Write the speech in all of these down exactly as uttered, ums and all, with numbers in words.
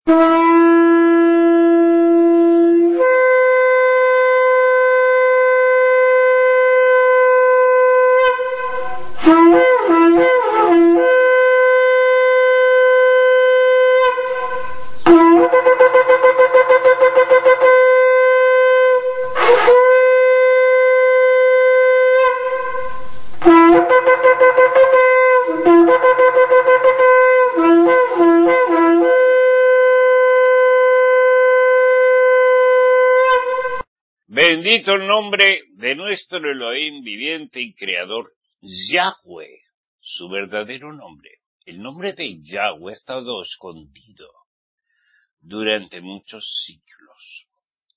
Bendito el nombre de nuestro Elohim viviente y creador, Yahweh, su verdadero nombre. El nombre de Yahweh ha estado escondido durante muchos siglos.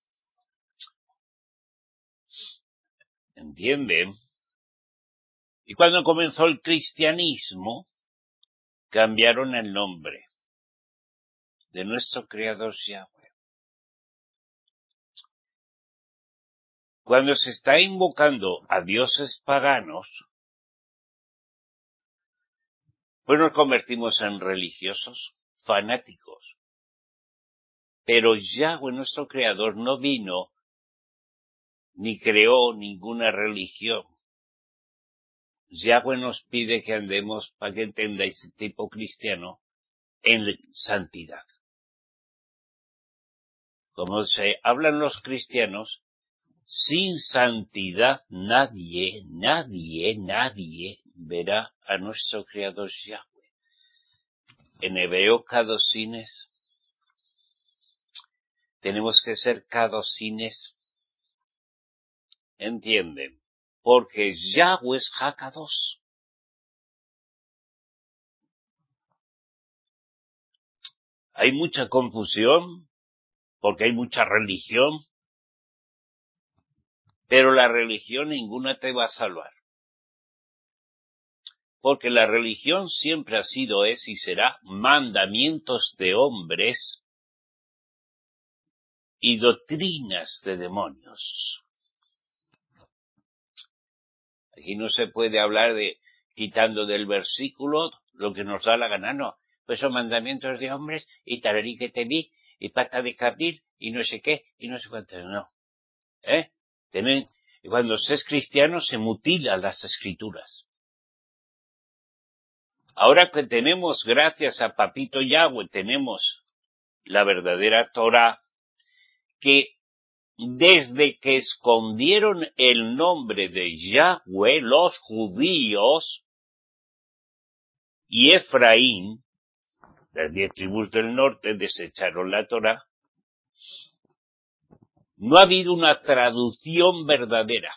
¿Entienden? Y cuando comenzó el cristianismo, cambiaron el nombre de nuestro creador Yahweh. Cuando se está invocando a dioses paganos, pues nos convertimos en religiosos, fanáticos. Pero Yahweh, nuestro creador, no vino ni creó ninguna religión. Yahweh nos pide que andemos, para que entendáis el tipo cristiano, en santidad. Como se hablan los cristianos, sin santidad nadie, nadie, nadie verá a nuestro creador Yahweh. En hebreo, kadosines, tenemos que ser kadosines, ¿entienden? Porque Yahweh es Hakados. Hay mucha confusión, porque hay mucha religión, pero la religión ninguna te va a salvar. Porque la religión siempre ha sido, es y será mandamientos de hombres y doctrinas de demonios. Aquí no se puede hablar de quitando del versículo lo que nos da la gana, no. Pues son mandamientos de hombres y tararí que te vi y pata de cabril y no sé qué y no sé cuánto, no. ¿Eh? Tienen, cuando se es cristiano se mutilan las escrituras. Ahora que tenemos, gracias a Papito Yahweh, tenemos la verdadera Torah, que desde que escondieron el nombre de Yahweh, los judíos y Efraín, las diez tribus del norte, desecharon la Torah, no ha habido una traducción verdadera.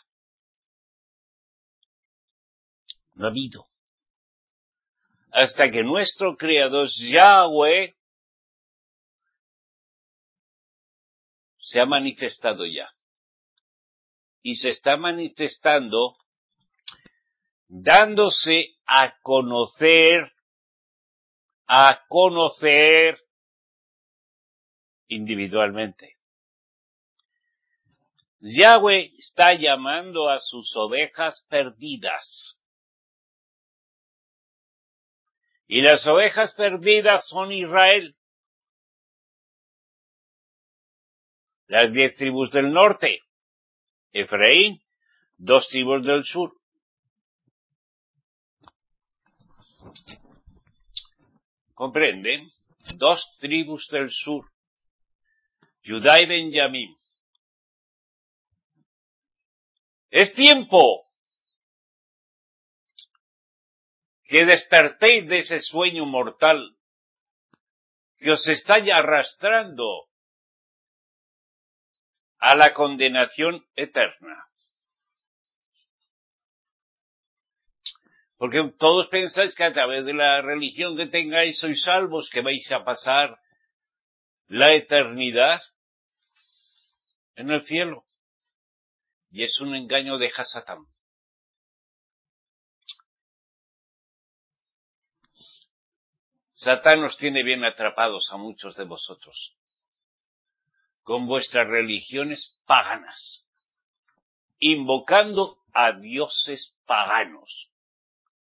No ha habido. Hasta que nuestro creador Yahweh se ha manifestado ya. Y se está manifestando dándose a conocer, a conocer individualmente. Yahweh está llamando a sus ovejas perdidas. Y las ovejas perdidas son Israel. Las diez tribus del norte. Efraín, dos tribus del sur. ¿Comprenden? Dos tribus del sur. Judá y Benjamín. Es tiempo que despertéis de ese sueño mortal que os está ya arrastrando a la condenación eterna. Porque todos pensáis que a través de la religión que tengáis sois salvos, que vais a pasar la eternidad en el cielo. Y es un engaño de Hasatán. Satán os tiene bien atrapados a muchos de vosotros con vuestras religiones paganas, invocando a dioses paganos.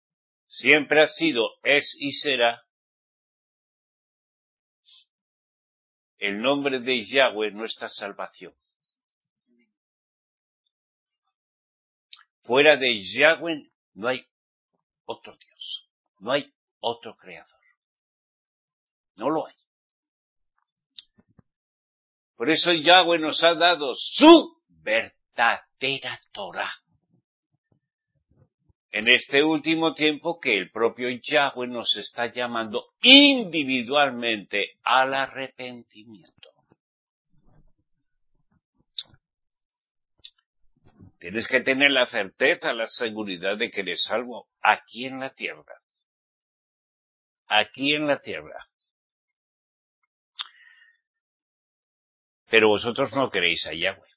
Siempre ha sido, es y será el nombre de Yahweh nuestra salvación. Fuera de Yahweh no hay otro Dios, no hay otro creador. No lo hay. Por eso Yahweh nos ha dado su verdadera Torah. En este último tiempo que el propio Yahweh nos está llamando individualmente al arrepentimiento. Tienes que tener la certeza, la seguridad de que eres salvo aquí en la tierra. Aquí en la tierra. Pero vosotros no queréis a Yahweh.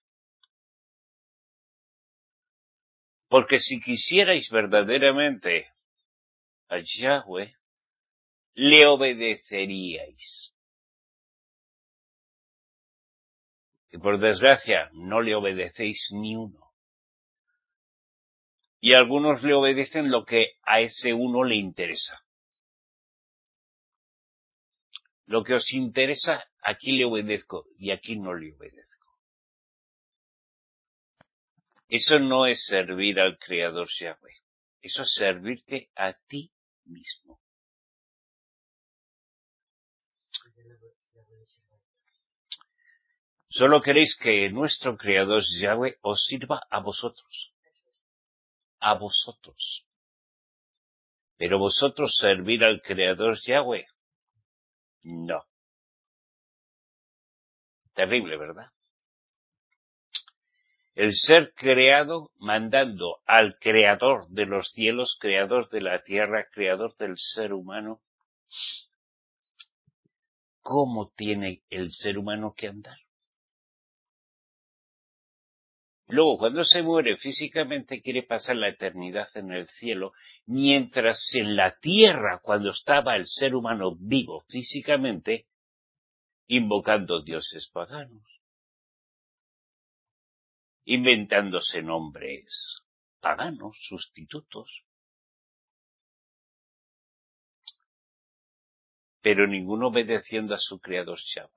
Porque si quisierais verdaderamente a Yahweh, le obedeceríais. Y por desgracia, no le obedecéis ni uno. Y algunos le obedecen lo que a ese uno le interesa. Lo que os interesa, aquí le obedezco y aquí no le obedezco. Eso no es servir al Creador Yahweh. Eso es servirte a ti mismo. Solo queréis que nuestro Creador Yahweh os sirva a vosotros. A vosotros. Pero vosotros servir al Creador Yahweh, no. Terrible, ¿verdad? El ser creado mandando al Creador de los cielos, Creador de la tierra, Creador del ser humano. ¿Cómo tiene el ser humano que andar? Luego, cuando se muere físicamente, quiere pasar la eternidad en el cielo, mientras en la tierra, cuando estaba el ser humano vivo físicamente, invocando dioses paganos, inventándose nombres paganos, sustitutos, pero ninguno obedeciendo a su creador Yahweh.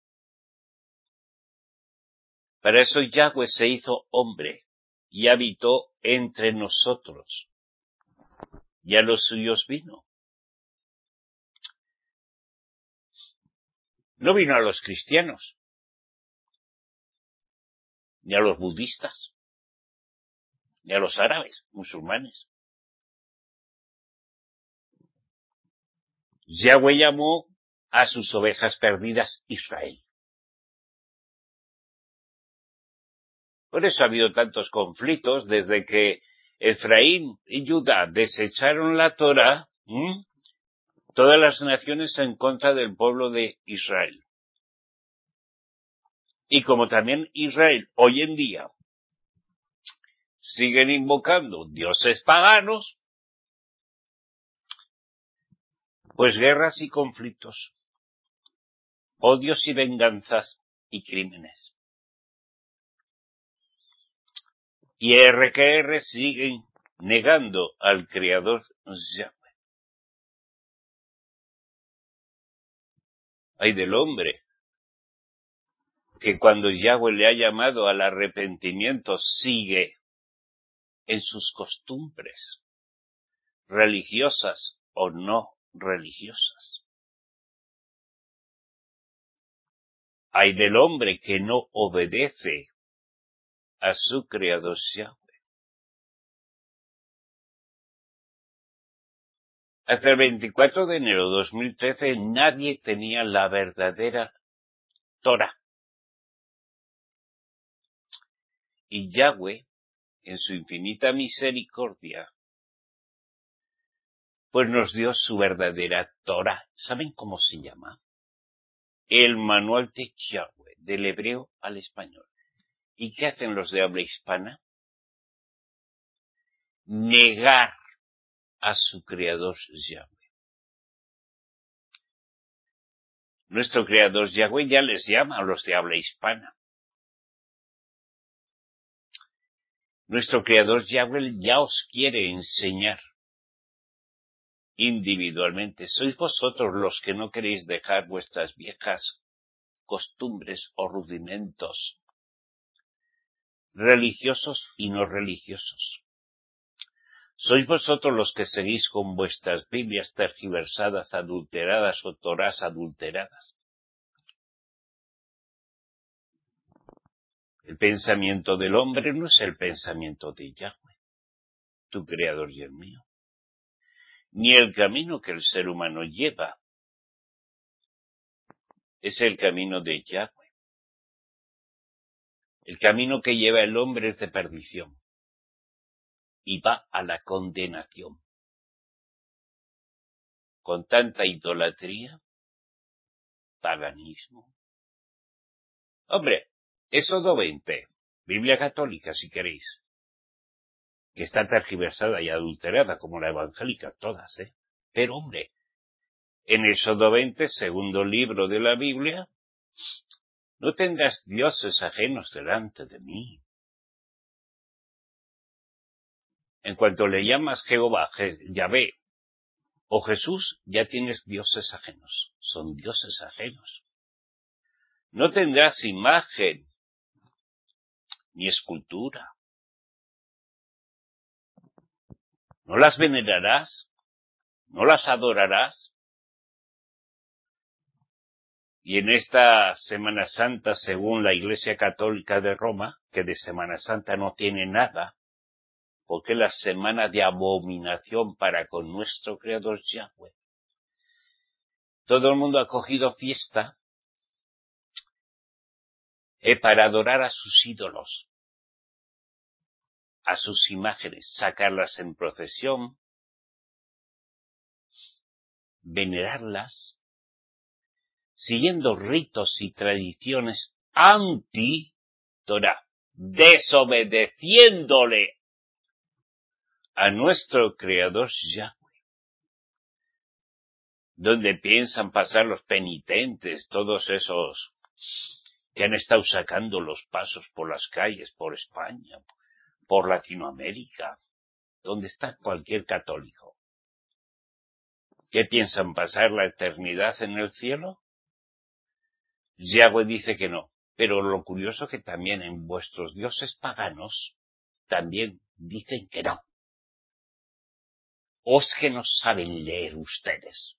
Para eso Yahweh se hizo hombre y habitó entre nosotros. Y a los suyos vino. No vino a los cristianos, ni a los budistas, ni a los árabes, musulmanes. Yahweh llamó a sus ovejas perdidas Israel. Por eso ha habido tantos conflictos desde que Efraín y Judá desecharon la Torá, ¿m? Todas las naciones en contra del pueblo de Israel. Y como también Israel hoy en día siguen invocando dioses paganos, pues guerras y conflictos, odios y venganzas y crímenes. Y R que R siguen negando al Creador Yahweh. Ay del hombre que cuando Yahweh le ha llamado al arrepentimiento sigue en sus costumbres, religiosas o no religiosas. Ay del hombre que no obedece a su Creador Yahweh. Hasta el veinticuatro de enero de dos mil trece nadie tenía la verdadera Torah. Y Yahweh, en su infinita misericordia, pues nos dio su verdadera Torah. ¿Saben cómo se llama? El manual de Yahweh, del hebreo al español. ¿Y qué hacen los de habla hispana? Negar a su creador Yahweh. Nuestro creador Yahweh ya les llama a los de habla hispana. Nuestro creador Yahweh ya os quiere enseñar individualmente. Sois vosotros los que no queréis dejar vuestras viejas costumbres o rudimentos religiosos y no religiosos. Sois vosotros los que seguís con vuestras Biblias tergiversadas, adulteradas o Torás adulteradas. El pensamiento del hombre no es el pensamiento de Yahweh, tu creador y el mío, ni el camino que el ser humano lleva es el camino de Yahweh. El camino que lleva el hombre es de perdición y va a la condenación. Con tanta idolatría, paganismo. Hombre, Éxodo veinte, Biblia católica si queréis, que está tergiversada y adulterada como la evangélica, todas, ¿eh? Pero hombre, en Éxodo veinte, segundo libro de la Biblia, no tendrás dioses ajenos delante de mí. En cuanto le llamas Jehová, Yahvé o Jesús, ya tienes dioses ajenos. Son dioses ajenos. No tendrás imagen ni escultura. No las venerarás, no las adorarás. Y en esta Semana Santa, según la Iglesia Católica de Roma, que de Semana Santa no tiene nada, porque es la semana de abominación para con nuestro Creador Yahweh. Todo el mundo ha cogido fiesta eh, para adorar a sus ídolos, a sus imágenes, sacarlas en procesión, venerarlas, siguiendo ritos y tradiciones anti-Torah, desobedeciéndole a nuestro Creador Yahweh. Donde piensan pasar los penitentes, todos esos que han estado sacando los pasos por las calles, por España, por Latinoamérica, donde está cualquier católico. ¿Qué piensan pasar la eternidad en el cielo? Yahweh dice que no, pero lo curioso es que también en vuestros dioses paganos también dicen que no. ¿O es que no saben leer ustedes?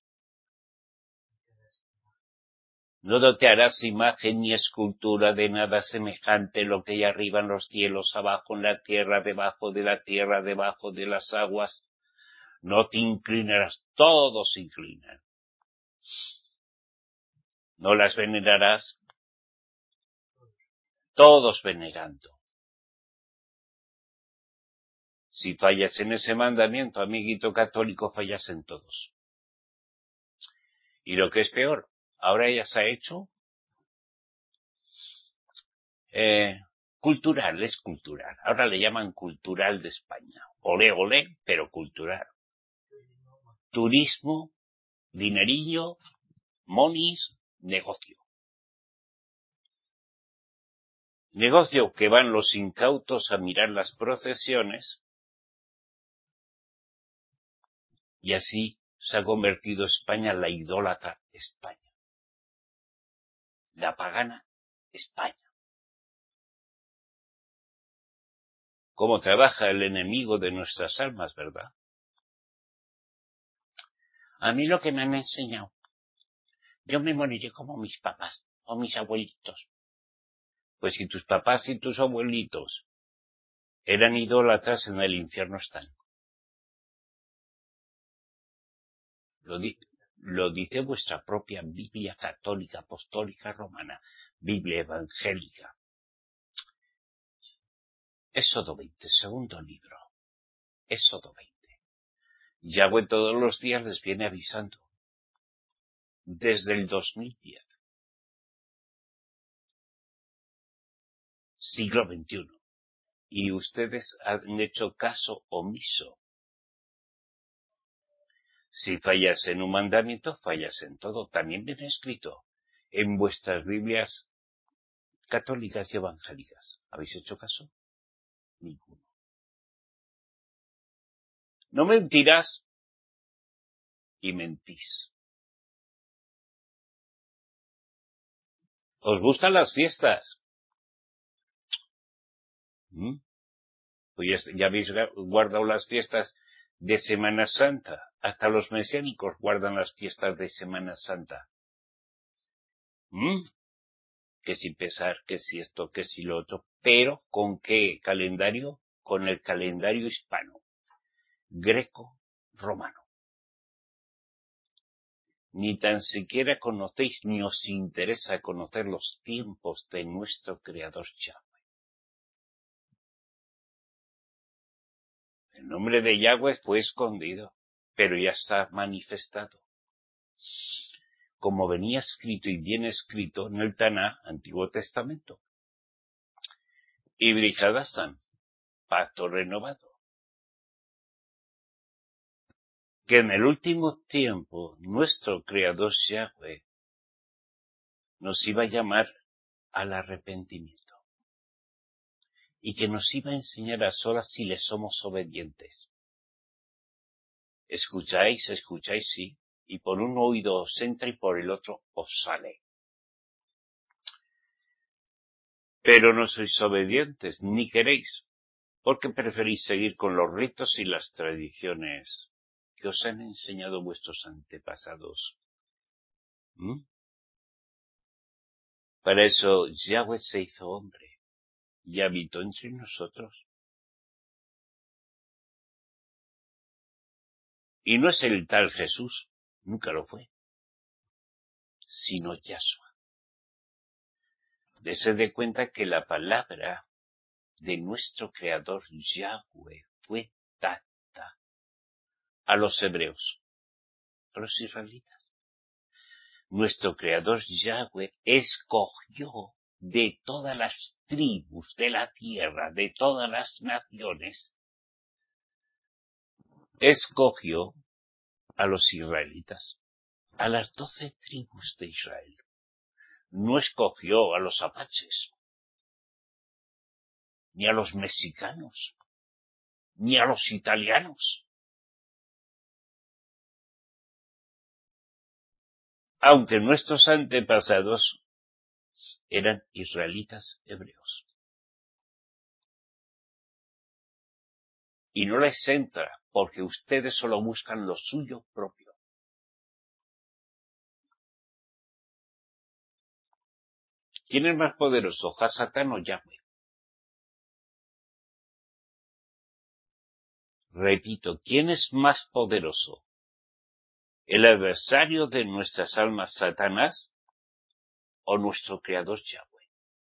No te harás imagen ni escultura de nada semejante lo que hay arriba en los cielos, abajo en la tierra, debajo de la tierra, debajo de las aguas. No te inclinarás, todos se inclinan. No las venerarás, todos venerando. Si fallas en ese mandamiento, amiguito católico, fallas en todos. Y lo que es peor, ahora ya se ha hecho eh, cultural, es cultural. Ahora le llaman cultural de España. Olé, olé, pero cultural. Turismo, dinerillo, monis, negocio. Negocio que van los incautos a mirar las procesiones y así se ha convertido España en la idólatra España. La pagana España. Cómo trabaja el enemigo de nuestras almas, ¿verdad? A mí lo que me han enseñado, yo me moriré como mis papás o mis abuelitos. Pues si tus papás y tus abuelitos eran idólatras, en el infierno están. Lo, di lo dice vuestra propia Biblia católica, apostólica, romana, Biblia evangélica. Éxodo veinte, segundo libro. Éxodo veinte. Yahweh todos los días les viene avisando. Desde el dos mil diez. Siglo veintiuno. Y ustedes han hecho caso omiso. Si fallas en un mandamiento, fallas en todo. También viene escrito en vuestras Biblias católicas y evangélicas. ¿Habéis hecho caso? Ninguno. No mentirás y mentís. ¿Os gustan las fiestas? ¿Mm? Pues ya, ya habéis guardado las fiestas de Semana Santa. Hasta los mesiánicos guardan las fiestas de Semana Santa. ¿Mm? Que si pesar, que si esto, que si lo otro. Pero ¿con qué calendario? Con el calendario hispano, greco-romano. Ni tan siquiera conocéis ni os interesa conocer los tiempos de nuestro Creador Yahweh. El nombre de Yahweh fue escondido, pero ya está manifestado. Como venía escrito y bien escrito en el Taná, Antiguo Testamento. Y Brit Hadashah, pacto renovado. Que en el último tiempo nuestro Creador Yahweh nos iba a llamar al arrepentimiento. Y que nos iba a enseñar a solas si le somos obedientes. Escucháis, escucháis, sí, y por un oído os entra y por el otro os sale. Pero no sois obedientes, ni queréis, porque preferís seguir con los ritos y las tradiciones que os han enseñado vuestros antepasados. ¿Mm? Para eso Yahweh se hizo hombre y habitó entre nosotros. Y no es el tal Jesús, nunca lo fue, sino Yahshua. Dese de cuenta que la palabra de nuestro Creador Yahweh fue dada a los hebreos, a los israelitas. Nuestro Creador Yahweh escogió de todas las tribus de la tierra, de todas las naciones, escogió a los israelitas, a las doce tribus de Israel. No escogió a los apaches, ni a los mexicanos, ni a los italianos. Aunque nuestros antepasados eran israelitas hebreos. Y no les entra, porque ustedes solo buscan lo suyo propio. ¿Quién es más poderoso, Hasatán o Yahweh? Repito, ¿quién es más poderoso? ¿El adversario de nuestras almas, Satanás, o nuestro Creador Yahweh?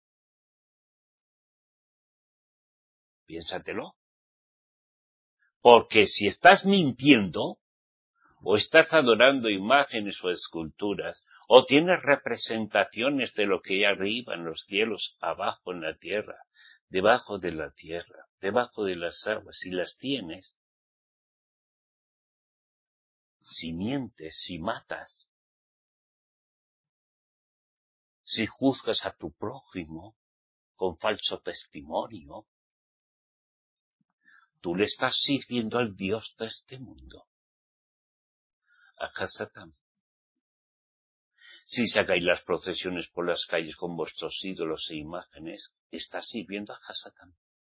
Piénsatelo. Porque si estás mintiendo, o estás adorando imágenes o esculturas, o tienes representaciones de lo que hay arriba en los cielos, abajo en la tierra, debajo de la tierra, debajo de las aguas, si las tienes, si mientes, si matas, si juzgas a tu prójimo con falso testimonio, tú le estás sirviendo al Dios de este mundo, a Hasatán. Si sacáis las procesiones por las calles con vuestros ídolos e imágenes, estás sirviendo a Hasatán.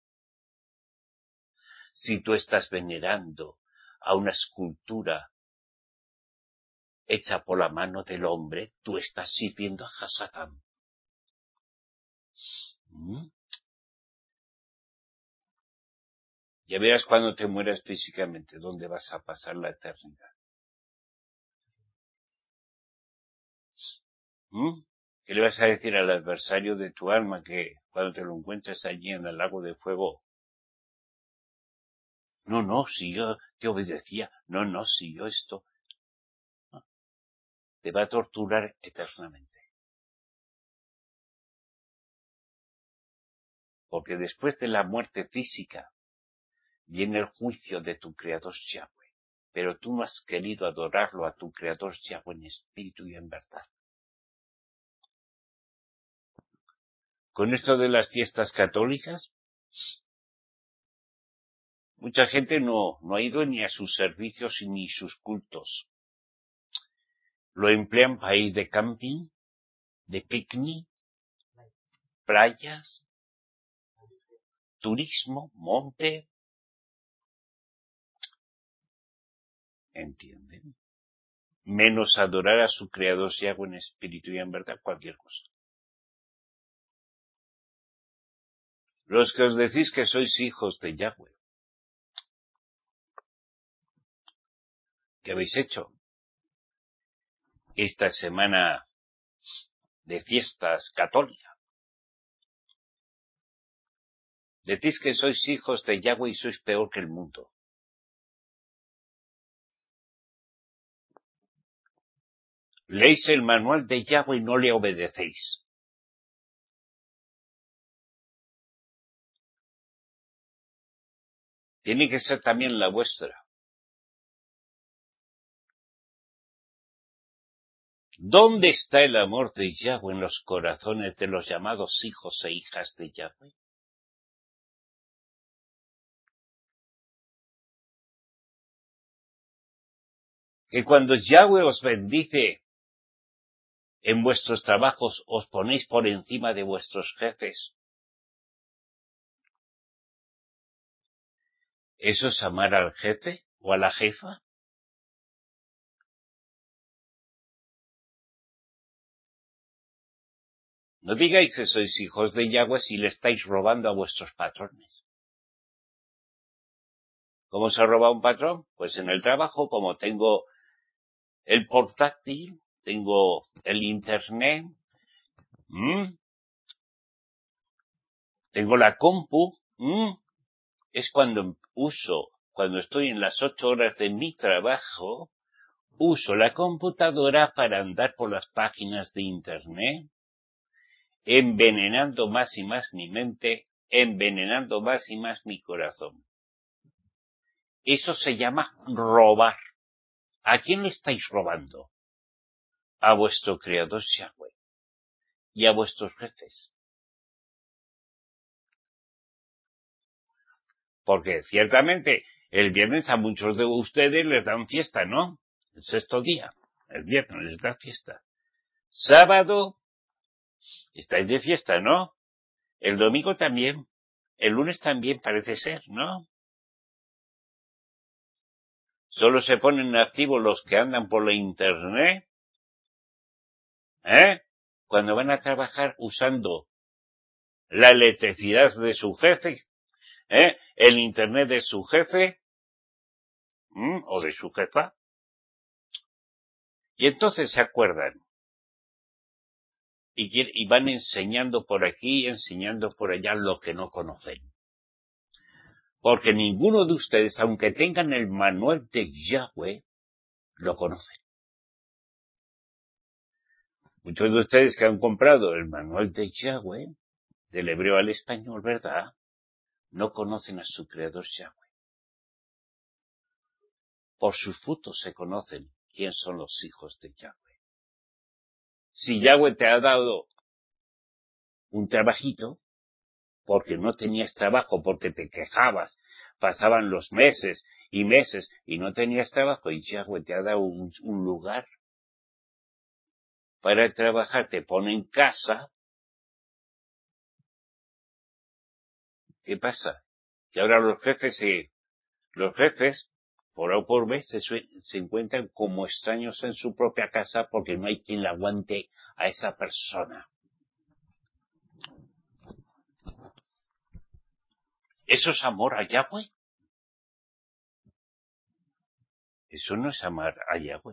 Si tú estás venerando a una escultura hecha por la mano del hombre, tú estás sirviendo a Hasatán. ¿Mm? Ya verás cuando te mueras físicamente dónde vas a pasar la eternidad. ¿Mm? ¿Qué le vas a decir al adversario de tu alma que cuando te lo encuentres allí en el lago de fuego? No, no, si yo te obedecía. No, no, si yo esto. No. Te va a torturar eternamente. Porque después de la muerte física viene el juicio de tu Creador Yahweh. Pero tú no has querido adorarlo a tu Creador Yahweh en espíritu y en verdad. Con esto de las fiestas católicas, mucha gente no, no ha ido ni a sus servicios ni sus cultos. Lo emplean para ir de camping, de picnic, playas, turismo, monte. ¿Entienden? Menos adorar a su creador Yahweh en espíritu y en verdad, cualquier cosa. Los que os decís que sois hijos de Yahweh, ¿qué habéis hecho? Esta semana de fiestas católicas. Decís que sois hijos de Yahweh y sois peor que el mundo. Leéis el manual de Yahweh y no le obedecéis. Tiene que ser también la vuestra. ¿Dónde está el amor de Yahweh en los corazones de los llamados hijos e hijas de Yahweh? Que cuando Yahweh os bendice en vuestros trabajos os ponéis por encima de vuestros jefes. ¿Eso es amar al jefe o a la jefa? No digáis que sois hijos de Yahweh si le estáis robando a vuestros patrones. ¿Cómo se roba un patrón? Pues en el trabajo, como tengo el portátil, tengo el internet, ¿m? tengo la compu, ¿m? es cuando uso, cuando estoy en las ocho horas de mi trabajo, uso la computadora para andar por las páginas de internet, envenenando más y más mi mente, envenenando más y más mi corazón. Eso se llama robar. ¿A quién le estáis robando? A vuestro creador Yahweh y a vuestros jefes. Porque ciertamente el viernes a muchos de ustedes les dan fiesta, ¿no? El sexto día, el viernes les da fiesta. Sábado estáis de fiesta, ¿no? El domingo también. El lunes también parece ser, ¿no? Solo se ponen activos los que andan por la internet, ¿eh? Cuando van a trabajar usando la electricidad de su jefe, ¿eh? El internet de su jefe, ¿m? O de su jefa. Y entonces se acuerdan. Y, y van enseñando por aquí, enseñando por allá lo que no conocen. Porque ninguno de ustedes, aunque tengan el manual de Yahweh, lo conocen. Muchos de ustedes que han comprado el manual de Yahweh, del hebreo al español, ¿verdad? No conocen a su creador Yahweh. Por sus frutos se conocen quién son los hijos de Yahweh. Si Yahweh te ha dado un trabajito, porque no tenías trabajo, porque te quejabas, pasaban los meses y meses y no tenías trabajo, y Yahweh te ha dado un, un lugar para trabajar, te pone en casa. ¿Qué pasa? Que ahora los jefes se, los jefes, por A o por B, se, se encuentran como extraños en su propia casa porque no hay quien le aguante a esa persona. ¿Eso es amor a Yahweh? Eso no es amar a Yahweh.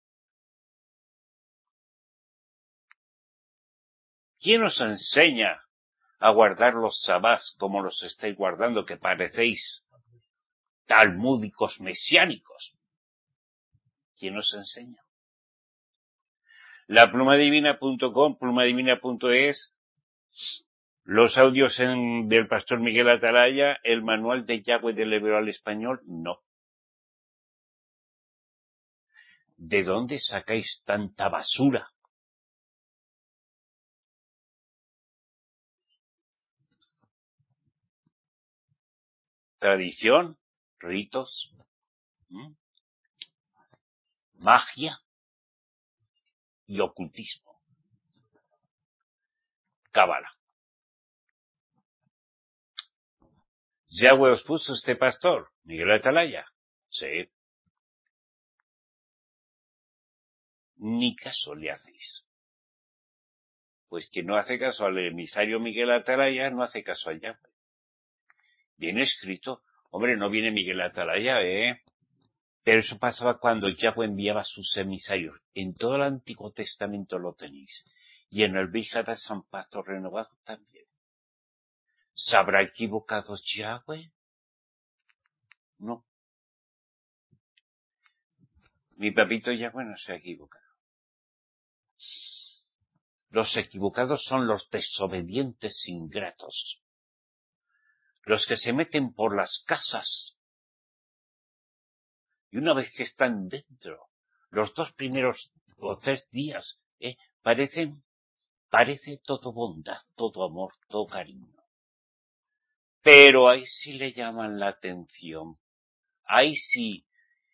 ¿Quién os enseña a guardar los sabás como los estáis guardando, que parecéis talmúdicos mesiánicos? ¿Quién os enseña? La plumadivina punto com, plumadivina punto es, los audios en, del pastor Miguel Atalaya, el manual de Yahweh del hebreo al español, no. ¿De dónde sacáis tanta basura? Tradición, ritos, ¿m? magia y ocultismo. Cábala. Yahweh os puso este pastor, Miguel Atalaya. Sí. Ni caso le hacéis. Pues quien no hace caso al emisario Miguel Atalaya, no hace caso a Yahweh. Viene escrito, hombre, no viene Miguel Atalaya, ¿eh? Pero eso pasaba cuando Yahweh enviaba a sus emisarios. En todo el Antiguo Testamento lo tenéis. Y en el Bíjada San Pacto Renovado también. ¿Se habrá equivocado Yahweh? No. Mi papito Yahweh no se ha equivocado. Los equivocados son los desobedientes ingratos. Los que se meten por las casas. Y una vez que están dentro, los dos primeros o tres días, ¿eh? parecen, parece todo bondad, todo amor, todo cariño. Pero ahí sí le llaman la atención. Ahí sí,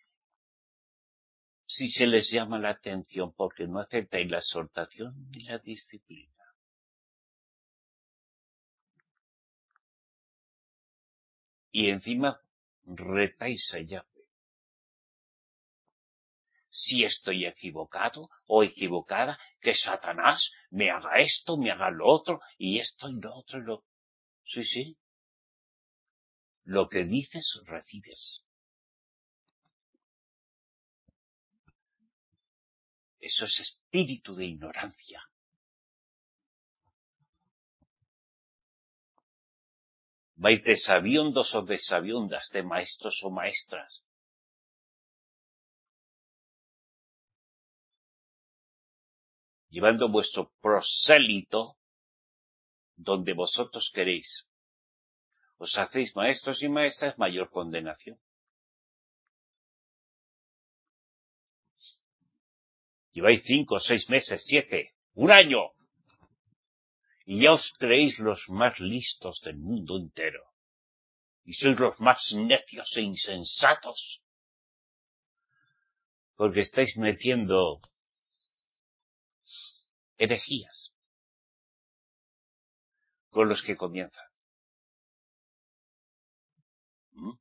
sí se les llama la atención porque no aceptáis la exhortación ni la disciplina. Y encima retáis a Yahweh. Si estoy equivocado o equivocada, que Satanás me haga esto, me haga lo otro, y esto y lo otro y lo... Sí, sí. Lo que dices, recibes. Eso es espíritu de ignorancia. Vais de sabiondos o de sabiondas, de maestros o maestras. Llevando vuestro prosélito donde vosotros queréis. Os hacéis maestros y maestras, mayor condenación. Lleváis cinco, seis meses, siete, un año. Y ya os creéis los más listos del mundo entero. Y sois los más necios e insensatos. Porque estáis metiendo herejías con los que comienzan. ¿Mm?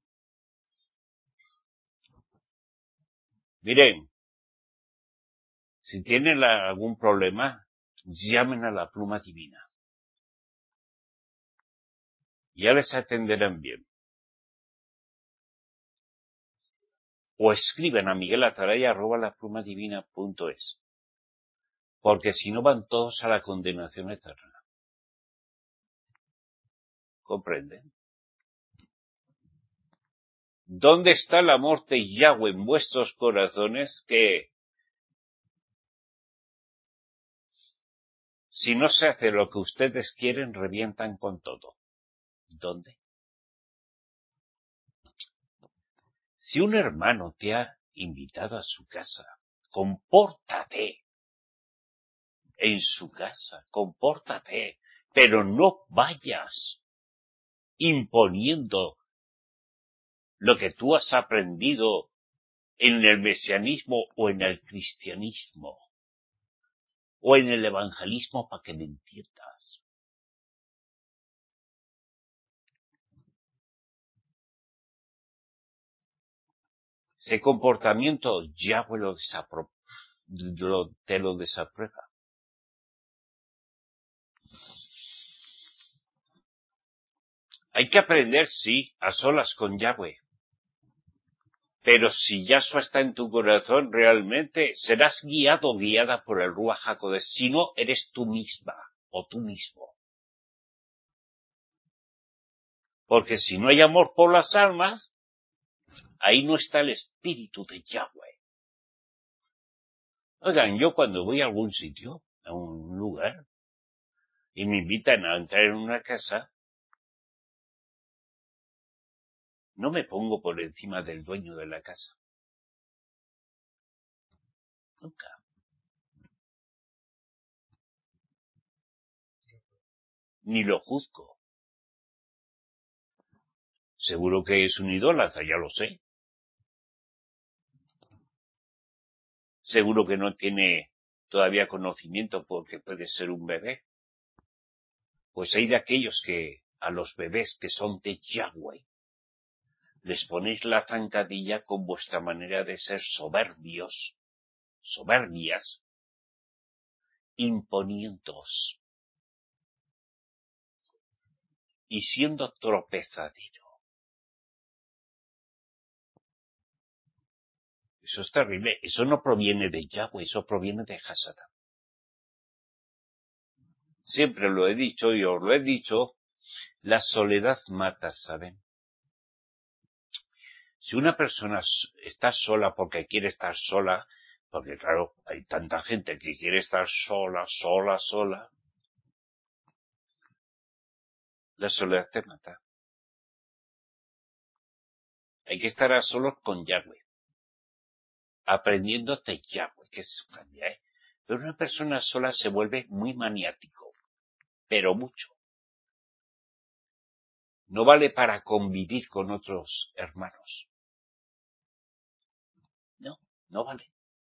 Miren, si tienen la, algún problema, llamen a la pluma divina. Ya les atenderán bien. O escriben a Miguel Atalaya arroba la pluma divina punto es. Porque si no van todos a la condenación eterna. ¿Comprenden? ¿Dónde está el amor de Yahweh en vuestros corazones que, si no se hace lo que ustedes quieren, revientan con todo? ¿Dónde? Si un hermano te ha invitado a su casa, compórtate en su casa, compórtate, pero no vayas imponiendo lo que tú has aprendido en el mesianismo o en el cristianismo o en el evangelismo para que me entiendas. Ese comportamiento Yahweh lo desapro- lo, te lo desaprueba. Hay que aprender, sí, a solas con Yahweh. Pero si Yahshua está en tu corazón, realmente serás guiado o guiada por el Ruach HaKodesh. Si no, eres tú misma o tú mismo. Porque si no hay amor por las almas, ahí no está el espíritu de Yahweh. Oigan, yo cuando voy a algún sitio, a un lugar, y me invitan a entrar en una casa, no me pongo por encima del dueño de la casa. Nunca. Ni lo juzgo. Seguro que es un idólatra, ya lo sé. Seguro que no tiene todavía conocimiento porque puede ser un bebé. Pues hay de aquellos que, a los bebés que son de Yahweh, les ponéis la zancadilla con vuestra manera de ser soberbios, soberbias, imponiéndoos y siendo tropezadero. Eso es terrible. Eso no proviene de Yahweh, eso proviene de Hasatán. Siempre lo he dicho y os lo he dicho, la soledad mata, ¿saben? Si una persona está sola porque quiere estar sola, porque claro, hay tanta gente que quiere estar sola, sola, sola, la soledad te mata. Hay que estar a solos con Yahweh, aprendiéndote Yahweh, que es cambia, ¿eh? Pero una persona sola se vuelve muy maniático, pero mucho. No vale para convivir con otros hermanos. No, no vale.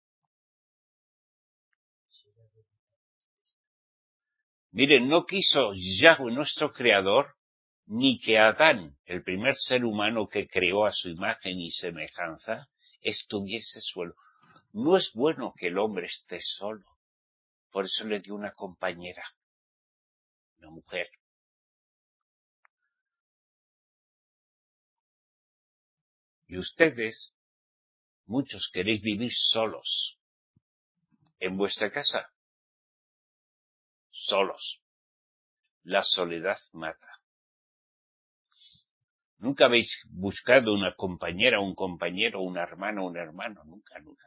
Miren, no quiso Yahweh, nuestro creador, ni que Adán, el primer ser humano que creó a su imagen y semejanza, estuviese solo. No es bueno que el hombre esté solo. Por eso le dio una compañera, una mujer. Y ustedes, muchos queréis vivir solos en vuestra casa. Solos. La soledad mata. Nunca habéis buscado una compañera, un compañero, una hermana, un hermano. Nunca, nunca.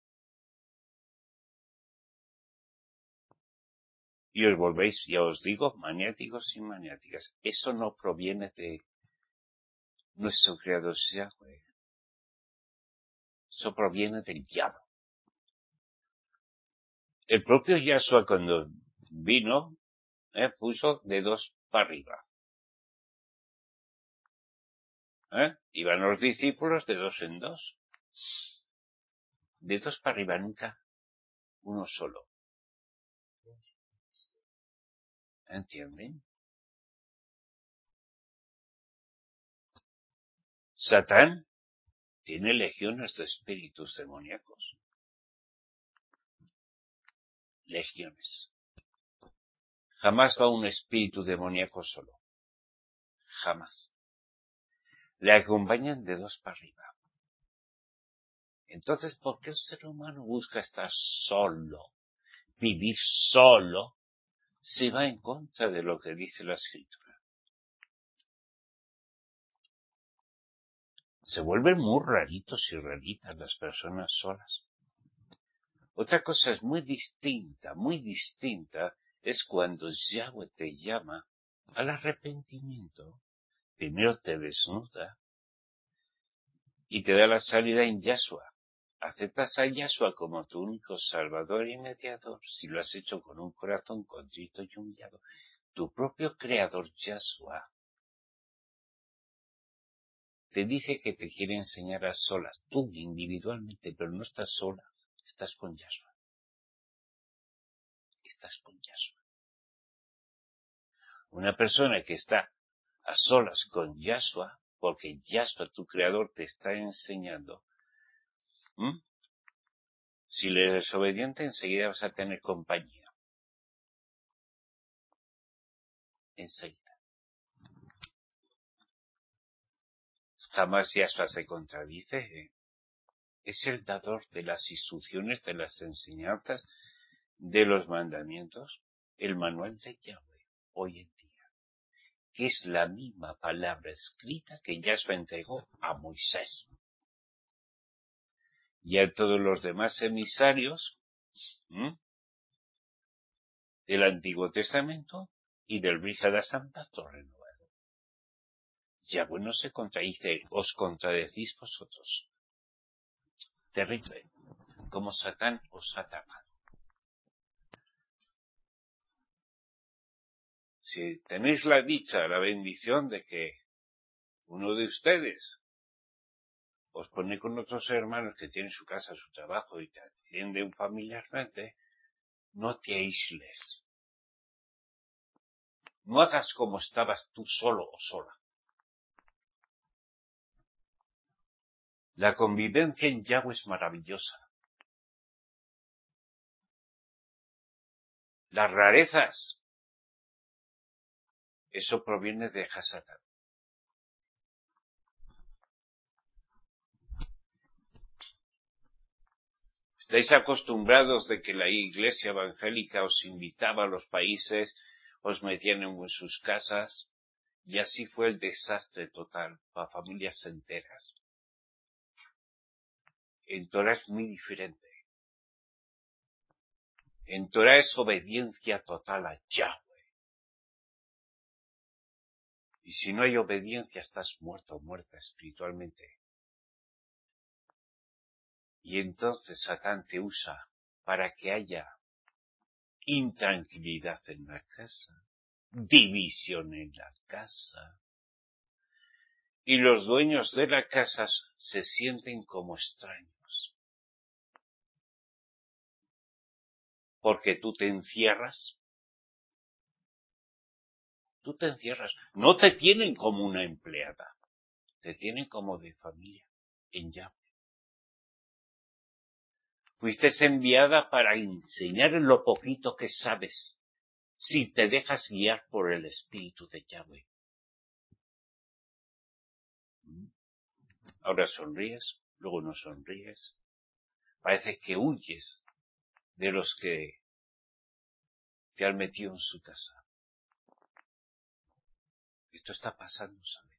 Y os volvéis, ya os digo, maniáticos y maniáticas. Eso no proviene de nuestro creador Yahweh. Eso proviene del diablo. El propio Yahshua cuando vino, eh, puso de dos para arriba. ¿Eh? Iban los discípulos de dos en dos. De dos para arriba, nunca uno solo. ¿Entienden? Satán tiene legiones de espíritus demoníacos. Legiones. Jamás va un espíritu demoníaco solo. Jamás. Le acompañan de dos para arriba. Entonces, ¿por qué el ser humano busca estar solo? Vivir solo se va en contra de lo que dice la Escritura. Se vuelven muy raritos y raritas las personas solas. Otra cosa es muy distinta, muy distinta, es cuando Yahweh te llama al arrepentimiento. Primero te desnuda y te da la salida en Yahshua. Aceptas a Yahshua como tu único salvador y mediador si lo has hecho con un corazón contrito y humillado. Tu propio creador Yahshua te dice que te quiere enseñar a solas, tú individualmente, pero no estás sola, estás con Yahshua. Estás con Yahshua. Una persona que está a solas con Yahshua, porque Yahshua, tu creador, te está enseñando, ¿m? Si le eres obediente, enseguida vas a tener compañía. Enseguida. Jamás Yahshua se contradice, ¿eh? Es el dador de las instrucciones, de las enseñanzas, de los mandamientos, el manual de Yahweh, hoy en día, que es la misma palabra escrita que Yahshua entregó a Moisés. Y a todos los demás emisarios, ¿m? del Antiguo Testamento y del Brit Hadashah Pacto renovado. Yahweh no se contradice, os contradecís vosotros. Terrible, como Satán os ha tapado. Si tenéis la dicha, la bendición de que uno de ustedes os pone con otros hermanos que tienen su casa, su trabajo y te atienden familiarmente, no te aísles. No hagas como estabas tú solo o sola. La convivencia en Yahweh es maravillosa. Las rarezas, eso proviene de Hasatán. Estáis acostumbrados de que la iglesia evangélica os invitaba a los países, os metían en sus casas, y así fue el desastre total para familias enteras. En Torah es muy diferente. En Torah es obediencia total a Yahweh. Y si no hay obediencia, estás muerto o muerta espiritualmente. Y entonces Satán te usa para que haya intranquilidad en la casa, división en la casa, y los dueños de la casa se sienten como extraños. Porque tú te encierras, tú te encierras, no te tienen como una empleada, te tienen como de familia, en Yahweh. Fuiste enviada para enseñar lo poquito que sabes, si te dejas guiar por el Espíritu de Yahweh. Ahora sonríes, luego no sonríes. Parece que huyes de los que te han metido en su casa. Esto está pasando, ¿sabes?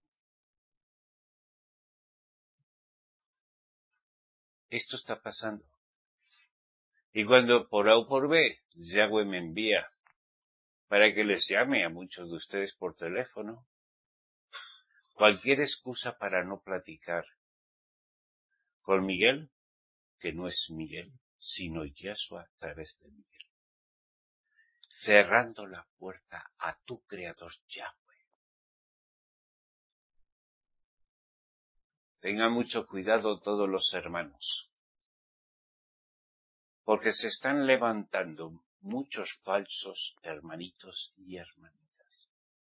Esto está pasando. Y cuando por A o por B, Yahweh me envía para que les llame a muchos de ustedes por teléfono, cualquier excusa para no platicar con Miguel, que no es Miguel, sino Yahshua a través de Miguel. Cerrando la puerta a tu Creador Yahweh. Tengan mucho cuidado todos los hermanos, porque se están levantando muchos falsos hermanitos y hermanitas.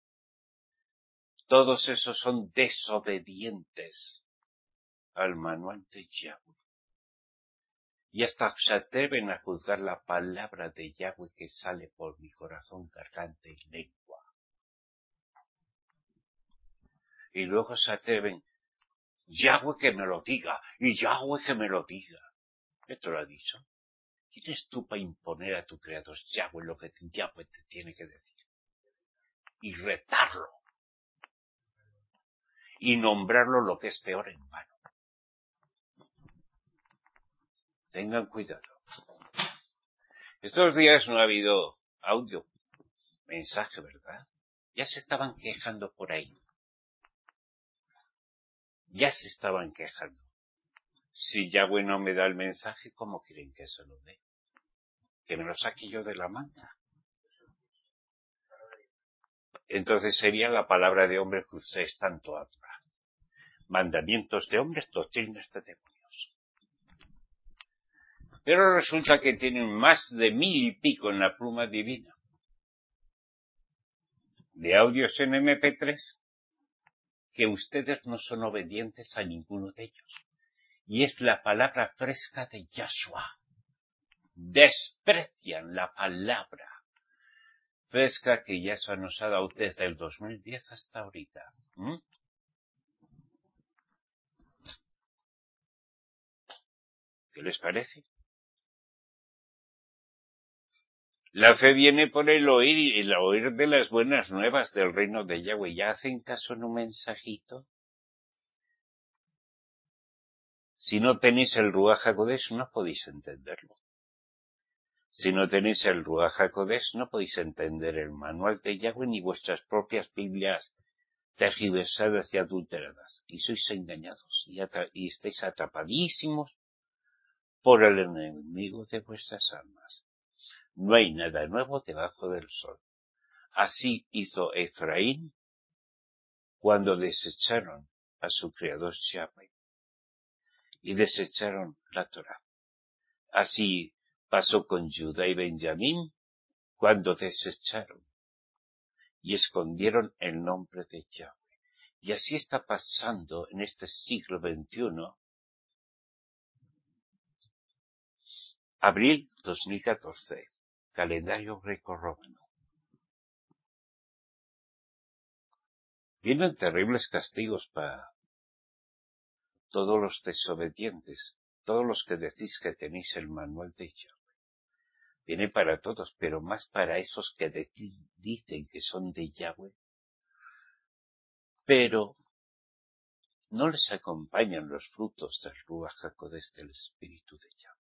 Todos esos son desobedientes al manual de Yahweh. Y hasta se atreven a juzgar la palabra de Yahweh que sale por mi corazón, garganta y lengua. Y luego se atreven, Yahweh que me lo diga, y Yahweh que me lo diga. ¿Qué te lo ha dicho? ¿Quién eres tú para imponer a tu Creador Yahweh lo que Yahweh te tiene que decir? Y retarlo. Y nombrarlo lo que es peor en vano. Tengan cuidado. Estos días no ha habido audio, mensaje, ¿verdad? Ya se estaban quejando por ahí. Ya se estaban quejando. Si Yahweh no me da el mensaje, ¿cómo quieren que se lo dé? Que me lo saque yo de la manga. Entonces sería la palabra de hombre que ustedes tanto adoran. Mandamientos de hombres, doctrinas de demonios. Pero resulta que tienen más de mil y pico en la pluma divina. De audios en eme pe tres, que ustedes no son obedientes a ninguno de ellos. Y es la palabra fresca de Yahshua. Desprecian la palabra fresca que Yahshua nos ha dado desde el dos mil diez hasta ahorita. ¿Mm? ¿Qué les parece? La fe viene por el oír y el oír de las buenas nuevas del reino de Yahweh. ¿Ya hacen caso en un mensajito? Si no tenéis el Ruach HaKodesh, no podéis entenderlo. Si no tenéis el Ruach HaKodesh, no podéis entender el manual de Yahweh ni vuestras propias Biblias tergiversadas y adulteradas. Y sois engañados y, y estáis atrapadísimos por el enemigo de vuestras almas. No hay nada nuevo debajo del sol. Así hizo Efraín cuando desecharon a su creador Yahweh y desecharon la Torá. Así pasó con Judá y Benjamín cuando desecharon y escondieron el nombre de Yahweh. Y así está pasando en este siglo veintiuno, abril dos mil catorce, calendario grecorromano. Vienen terribles castigos para todos los desobedientes, todos los que decís que tenéis el manual de Yahweh. Viene para todos, pero más para esos que de ti dicen que son de Yahweh, pero no les acompañan los frutos del Ruach HaKodesh, del Espíritu de Yahweh.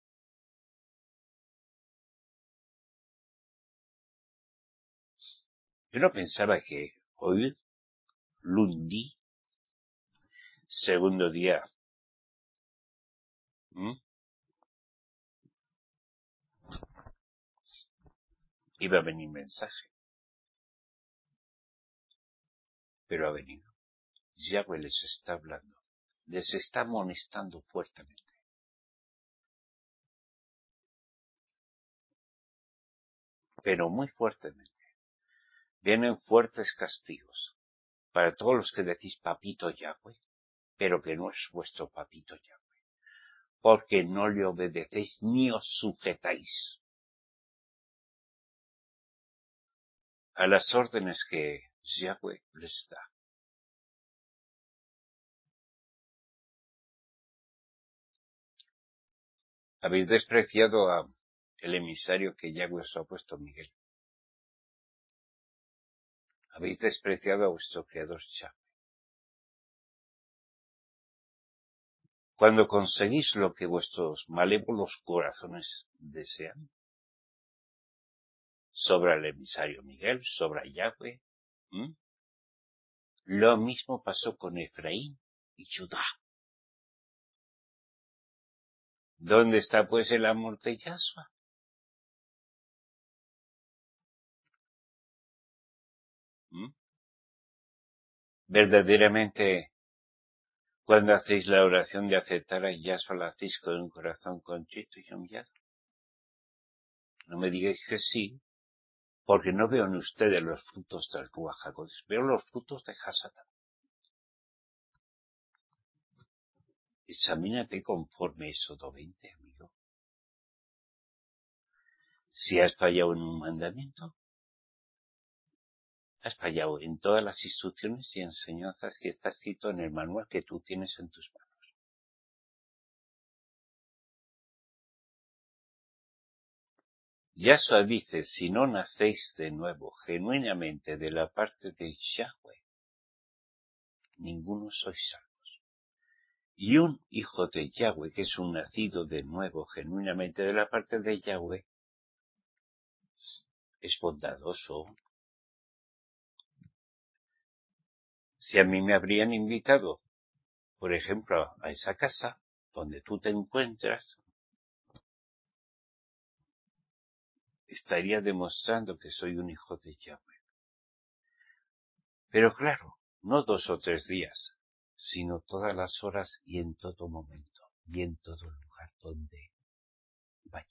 Yo no pensaba que hoy, lundi, segundo día, ¿m? iba a venir mensaje, pero ha venido. Yahweh les está hablando, les está amonestando fuertemente. Pero muy fuertemente. Vienen fuertes castigos para todos los que decís papito Yahweh, pero que no es vuestro papito Yahweh, porque no le obedecéis ni os sujetáis a las órdenes que Yahweh les da. Habéis despreciado a el emisario que Yahweh os ha puesto, Miguel. Habéis despreciado a vuestro creador Yahweh. Cuando conseguís lo que vuestros malévolos corazones desean, sobra el emisario Miguel, sobra Yahweh. ¿Mm? Lo mismo pasó con Efraín y Judá. ¿Dónde está pues el amor de Yahshua? ¿Mm? Verdaderamente, cuando hacéis la oración de aceptar a Yahshua, la hacéis con un corazón contrito y humillado. No me digáis que sí, porque no veo en ustedes los frutos del Ruach HaKodesh, veo los frutos de Hasatán. Examínate conforme Éxodo veinte, amigo. Si has fallado en un mandamiento, has fallado en todas las instrucciones y enseñanzas que está escrito en el manual que tú tienes en tus manos. Yahshua dice, si no nacéis de nuevo, genuinamente de la parte de Yahweh, ninguno sois salvos. Y un hijo de Yahweh, que es un nacido de nuevo, genuinamente de la parte de Yahweh, es bondadoso. Si a mí me habrían invitado, por ejemplo, a esa casa donde tú te encuentras, estaría demostrando que soy un hijo de Yahweh. Pero claro, no dos o tres días, sino todas las horas y en todo momento, y en todo lugar donde vaya.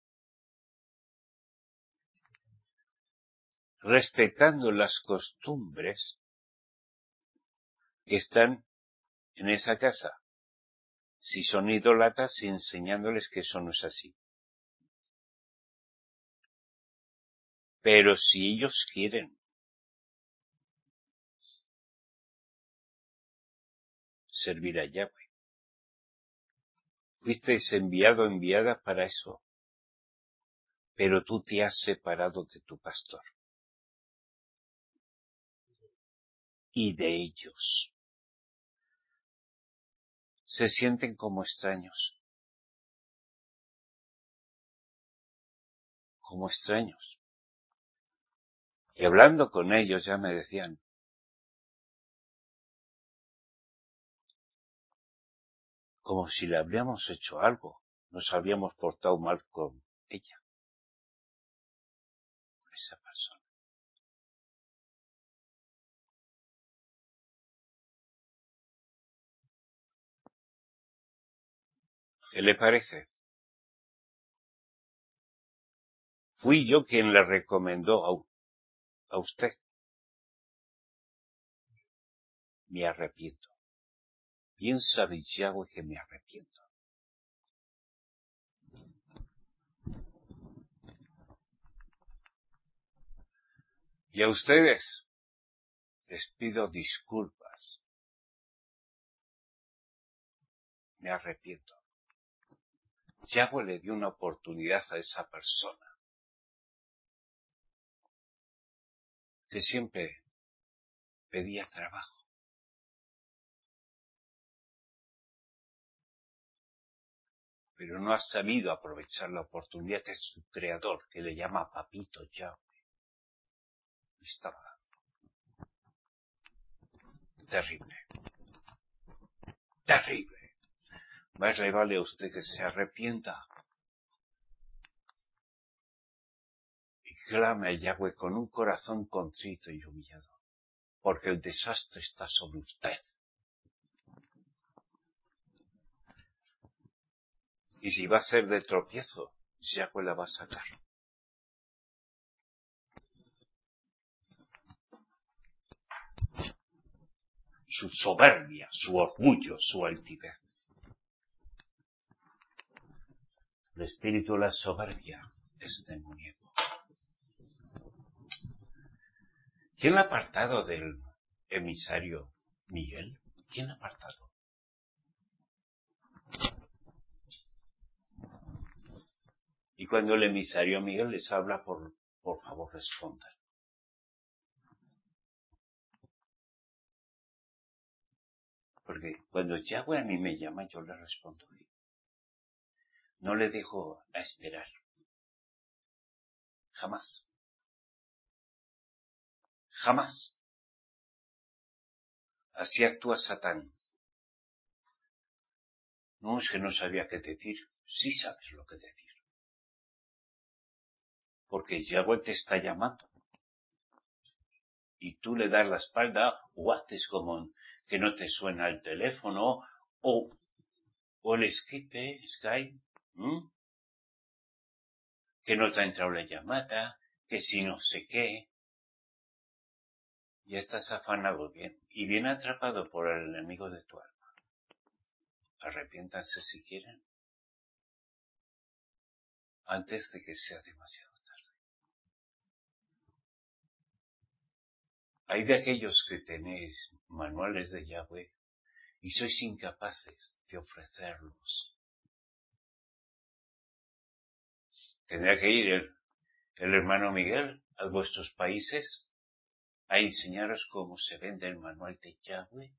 Respetando las costumbres que están en esa casa. Si son idólatras, enseñándoles que eso no es así. Pero si ellos quieren servir a Yahweh, fuisteis enviado, enviada para eso, pero tú te has separado de tu pastor y de ellos. Se sienten como extraños, como extraños. Y hablando con ellos ya me decían, como si le habríamos hecho algo, nos habíamos portado mal con ella, con esa persona. ¿Qué le parece? Fui yo quien le recomendó a, a usted. me arrepiento. Bien sabe Yahweh que me arrepiento. Y a ustedes les pido disculpas. Me arrepiento. Yahweh le dio una oportunidad a esa persona que siempre pedía trabajo. Pero no ha sabido aprovechar la oportunidad que es su creador, que le llama Papito Yahweh. Estaba terrible. Terrible. Más le vale a usted que se arrepienta y clame a Yahweh con un corazón contrito y humillado, porque el desastre está sobre usted. Y si va a ser de tropiezo, Yahweh la va a sacar. Su soberbia, su orgullo, su altivez. El espíritu de la soberbia es demoníaco. ¿Quién ha apartado del emisario Miguel? ¿Quién ha apartado? Y cuando el emisario Miguel les habla, por, por favor respondan. Porque cuando Yahweh a mí me llama, yo le respondo. No le dejo a esperar. Jamás. Jamás. Así actúa Satán. No es que no sabía qué decir. Sí sabes lo que decir. Porque Yahweh te está llamando. Y tú le das la espalda o haces como que no te suena el teléfono o, o el Skype, Skype, ¿m? Que no te ha entrado la llamada, que si no sé qué. Ya estás afanado bien y bien atrapado por el enemigo de tu alma. Arrepiéntanse si quieren, antes de que sea demasiado tarde. Hay de aquellos que tenéis manuales de Yahweh y sois incapaces de ofrecerlos. Tendrá que ir el, el hermano Miguel a vuestros países a enseñaros cómo se vende el manual de Yahweh.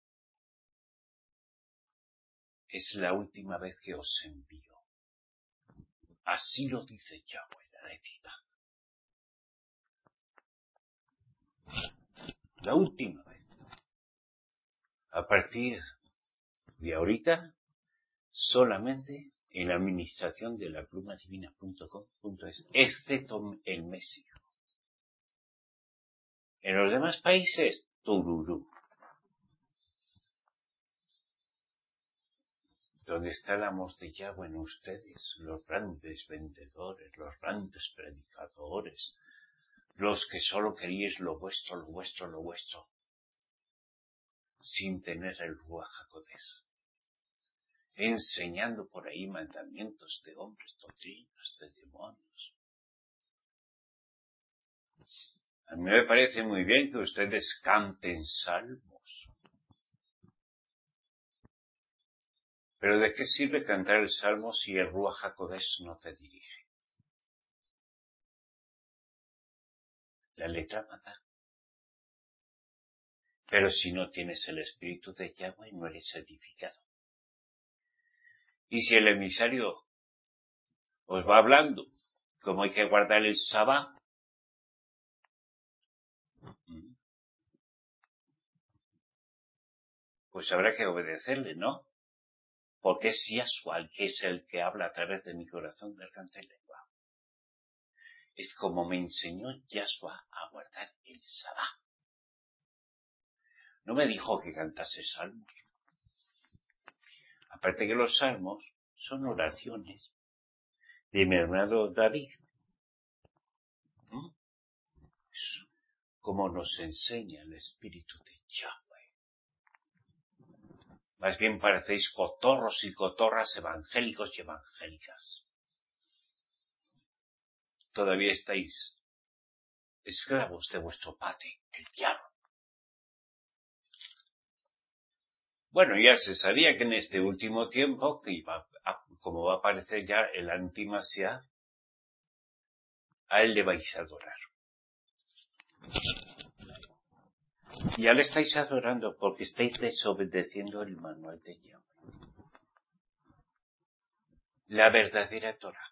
Es la última vez que os envío. Así lo dice Yahweh, la necedad. La última vez. A partir de ahorita, solamente en la administración de la pluma divina punto com punto es, excepto en México. En los demás países, tururú. Donde está el amor de Yahweh en ustedes, los grandes vendedores, los grandes predicadores, los que solo queríais lo vuestro, lo vuestro, lo vuestro, sin tener el Ruach HaKodesh, enseñando por ahí mandamientos de hombres, doctrinas de demonios. A mí me parece muy bien que ustedes canten salmos. Pero ¿de qué sirve cantar el salmo si el Ruach HaKodesh no te dirige? La letra mata. Pero si no tienes el espíritu de Yahweh, no eres edificado. Y si el emisario os va hablando cómo hay que guardar el Sabá, pues habrá que obedecerle, ¿no? Porque es Yahshua el que es el que habla a través de mi corazón del canto y lengua. Es como me enseñó Yahshua a guardar el Sabá. No me dijo que cantase salmos. Aparte que los salmos son oraciones de mi hermano David. ¿Mm? Como nos enseña el espíritu de Yahweh. Más bien parecéis cotorros y cotorras evangélicos y evangélicas. Todavía estáis esclavos de vuestro padre, el diablo. Bueno, ya se sabía que en este último tiempo, que iba a, como va a aparecer ya el antimasía, a él le vais a adorar. Ya le estáis adorando porque estáis desobedeciendo el manual de Yahweh. La verdadera Torah.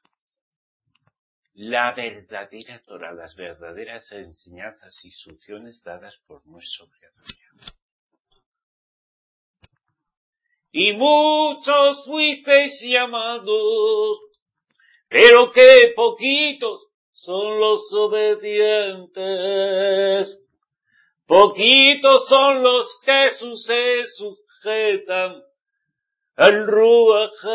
La verdadera Torah, las verdaderas enseñanzas y instrucciones dadas por nuestro Creador. Y muchos fuisteis llamados, pero qué poquitos son los obedientes. Poquitos son los que se sujetan al Ruach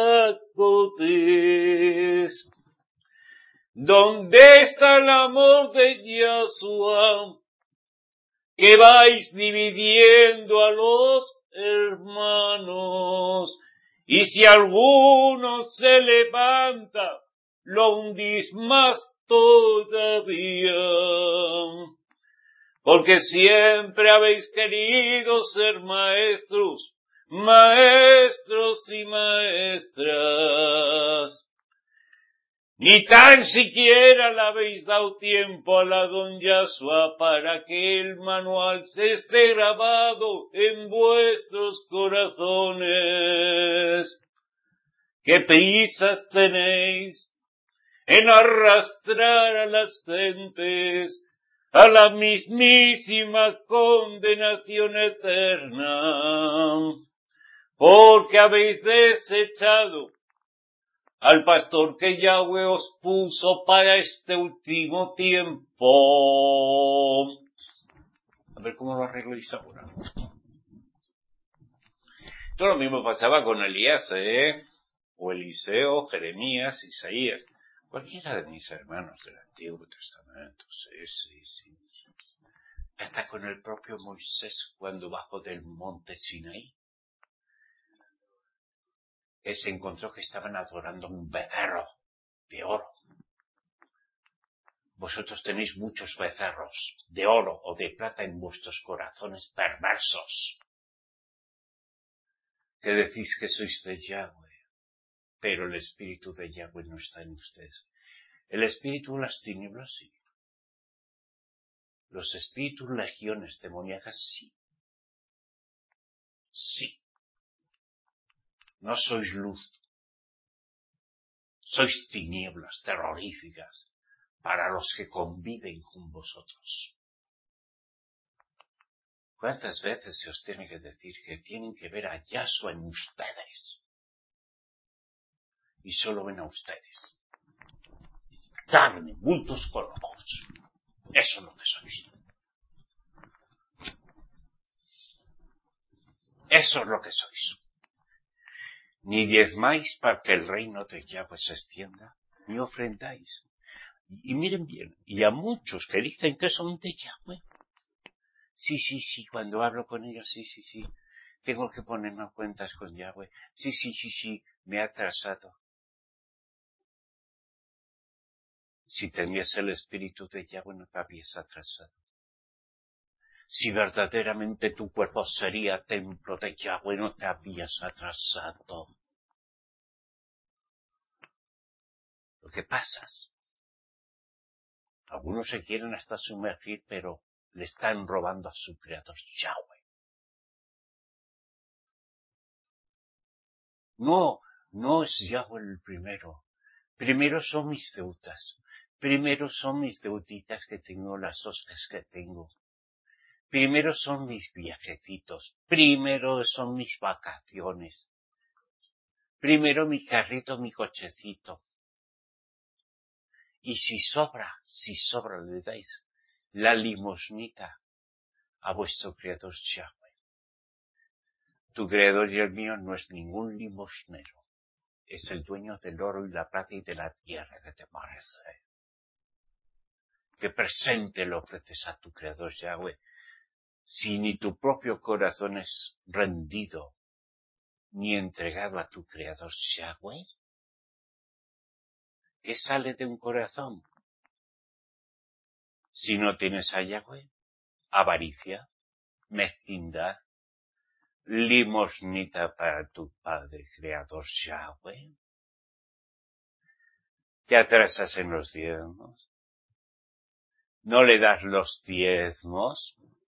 HaKodesh. ¿Dónde está el amor de Yahshua? Que vais dividiendo a los hermanos. Y si alguno se levanta, lo hundís más todavía. Porque siempre habéis querido ser maestros, maestros y maestras. Ni tan siquiera le habéis dado tiempo a la don Yahshua para que el manual se esté grabado en vuestros corazones. ¿Qué prisas tenéis en arrastrar a las gentes a la mismísima condenación eterna? Porque habéis desechado al pastor que Yahweh os puso para este último tiempo. A ver cómo lo arregláis ahora. Todo lo mismo pasaba con Elías, ¿eh? O Eliseo, Jeremías, Isaías. Cualquiera de mis hermanos del Antiguo Testamento. Sí, sí, sí. Hasta con el propio Moisés cuando bajó del monte Sinaí. Él se encontró que estaban adorando un becerro de oro. Vosotros tenéis muchos becerros de oro o de plata en vuestros corazones perversos, que decís que sois de Yahweh, pero el espíritu de Yahweh no está en ustedes. El espíritu de las tinieblas sí. Los espíritus legiones demoníacas sí. Sí. No sois luz. Sois tinieblas terroríficas para los que conviven con vosotros. ¿Cuántas veces se os tiene que decir que tienen que ver a Yahshua en ustedes? Y solo ven a ustedes. Carne, bultos con ojos. Eso es lo que sois. Eso es lo que sois. Ni diezmáis para que el reino de Yahweh se extienda, ni ofrendáis. Y miren bien, y a muchos que dicen que son de Yahweh. Sí, sí, sí, cuando hablo con ellos, sí, sí, sí. Tengo que ponerme a cuentas con Yahweh. Sí, sí, sí, sí, me ha atrasado. Si tenías el espíritu de Yahweh, no te habías atrasado. Si verdaderamente tu cuerpo sería templo de Yahweh, no te habías atrasado. Lo que pasa es, algunos se quieren hasta sumergir, pero le están robando a su creador Yahweh. No, no es Yahweh el primero. Primero son mis deudas. Primero son mis deuditas que tengo, las hostias que tengo. Primero son mis viajecitos. Primero son mis vacaciones. Primero mi carrito, mi cochecito. Y si sobra, si sobra le dais la limosnita a vuestro creador Yahweh. Tu creador y el mío no es ningún limosnero. Es el dueño del oro y la plata y de la tierra que te parece. ¿Qué presente le ofreces a tu creador Yahweh si ni tu propio corazón es rendido ni entregado a tu Creador Yahweh? ¿Qué sale de un corazón si no tienes a Yahweh? Avaricia, mezquindad, limosnita para tu Padre Creador Yahweh. Te atrasas en los diezmos, no le das los diezmos,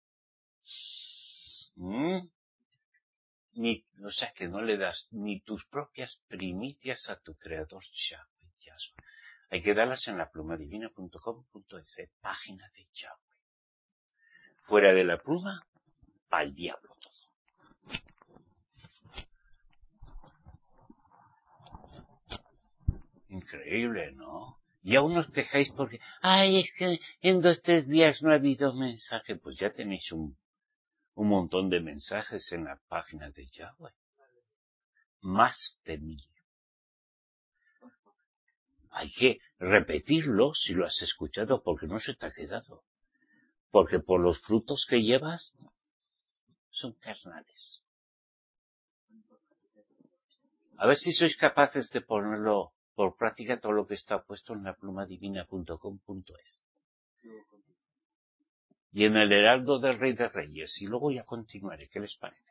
¿Mm? ni, o sea que no le das ni tus propias primicias a tu Creador Yahweh, Yahshua. Hay que darlas en la pluma divina punto com punto es, página de Yahweh. Fuera de la pluma, al diablo todo. Increíble, ¿no? Y aún os quejáis porque, ay, es que en dos, tres días no ha habido mensaje. Pues ya tenéis un, un montón de mensajes en la página de Yahweh. Más de mil. Hay que repetirlo si lo has escuchado porque no se te ha quedado. Porque por los frutos que llevas son carnales. A ver si sois capaces de ponerlo por práctica todo lo que está puesto en la pluma divina punto com punto es. Y en el Heraldo del Rey de Reyes. Y luego ya continuaré. ¿Qué les parece?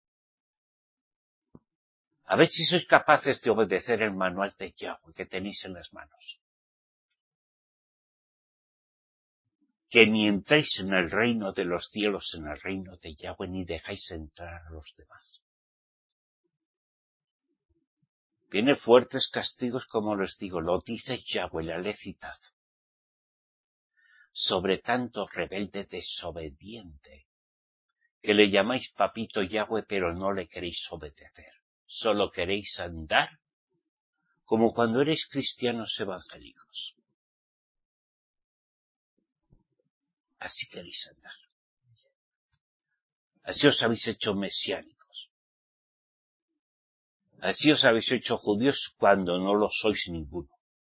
A ver si sois capaces de obedecer el manual de Yahweh que tenéis en las manos. Que ni entréis en el reino de los cielos, en el reino de Yahweh, ni dejáis entrar a los demás. Viene fuertes castigos, como les digo, lo dice Yahweh, la le he citado. Sobre tanto rebelde desobediente, que le llamáis papito Yahweh, pero no le queréis obedecer. Solo queréis andar como cuando erais cristianos evangélicos. Así queréis andar. Así os habéis hecho mesiánicos. Así os habéis hecho judíos cuando no lo sois ninguno.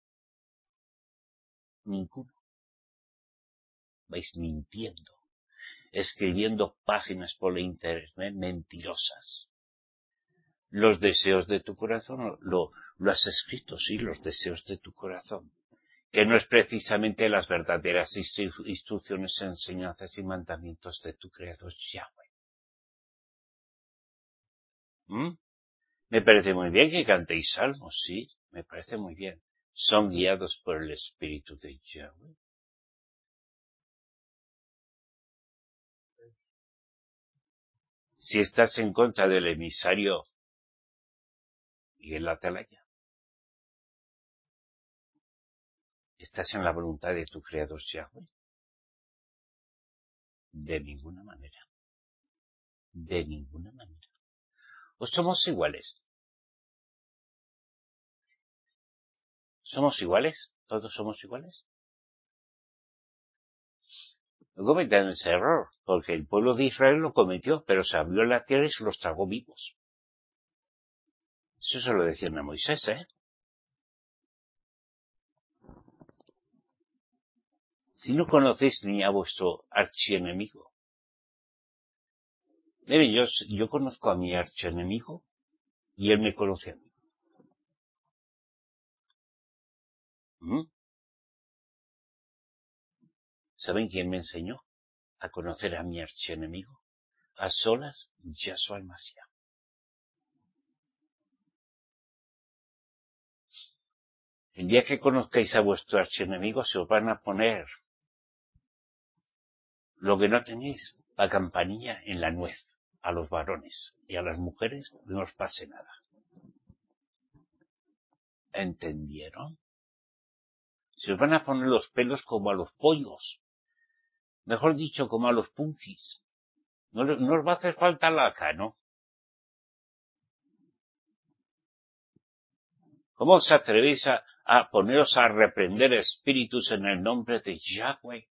Ninguno. Vais mintiendo, escribiendo páginas por la internet mentirosas. Los deseos de tu corazón, lo, lo has escrito, sí, los deseos de tu corazón. Que no es precisamente las verdaderas instrucciones, enseñanzas y mandamientos de tu Creador Yahweh. ¿Mm? Me parece muy bien que cantéis salmos, sí, me parece muy bien. Son guiados por el Espíritu de Yahweh. Si estás en contra del emisario y el atalaya, ¿estás en la voluntad de tu Creador Yahweh? De ninguna manera. De ninguna manera. ¿O somos iguales? ¿Somos iguales? ¿Todos somos iguales? No cometan ese error, porque el pueblo de Israel lo cometió, pero se abrió la tierra y se los tragó vivos. Eso se lo decían a Moisés, ¿eh? Si no conocéis ni a vuestro archienemigo. Miren, yo, yo conozco a mi archienemigo y él me conoce a mí. ¿Mm? ¿Saben quién me enseñó a conocer a mi archienemigo? A solas, Yahshua el Mashiach. El día que conozcáis a vuestro archienemigo se os van a poner lo que no tenéis, la campanilla en la nuez, a los varones, y a las mujeres no os pase nada. ¿Entendieron? Se os van a poner los pelos como a los pollos, mejor dicho, como a los punkis. No, no os va a hacer falta laca, ¿no? ¿Cómo os atrevéis a, a poneros a reprender espíritus en el nombre de Yahweh?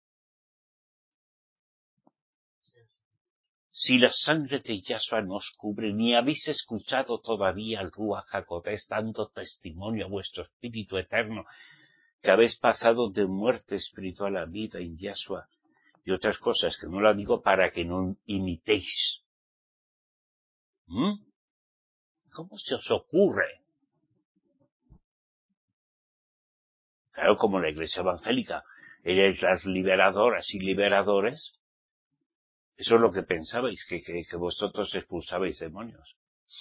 Si la sangre de Yahshua nos cubre, ni habéis escuchado todavía al Ruach HaKodesh dando testimonio a vuestro espíritu eterno, que habéis pasado de muerte espiritual a vida en Yahshua, y otras cosas que no la digo para que no imitéis. ¿Mm? ¿Cómo se os ocurre? Claro, como la Iglesia evangélica erais las liberadoras y liberadores, eso es lo que pensabais, que, que, que vosotros expulsabais demonios.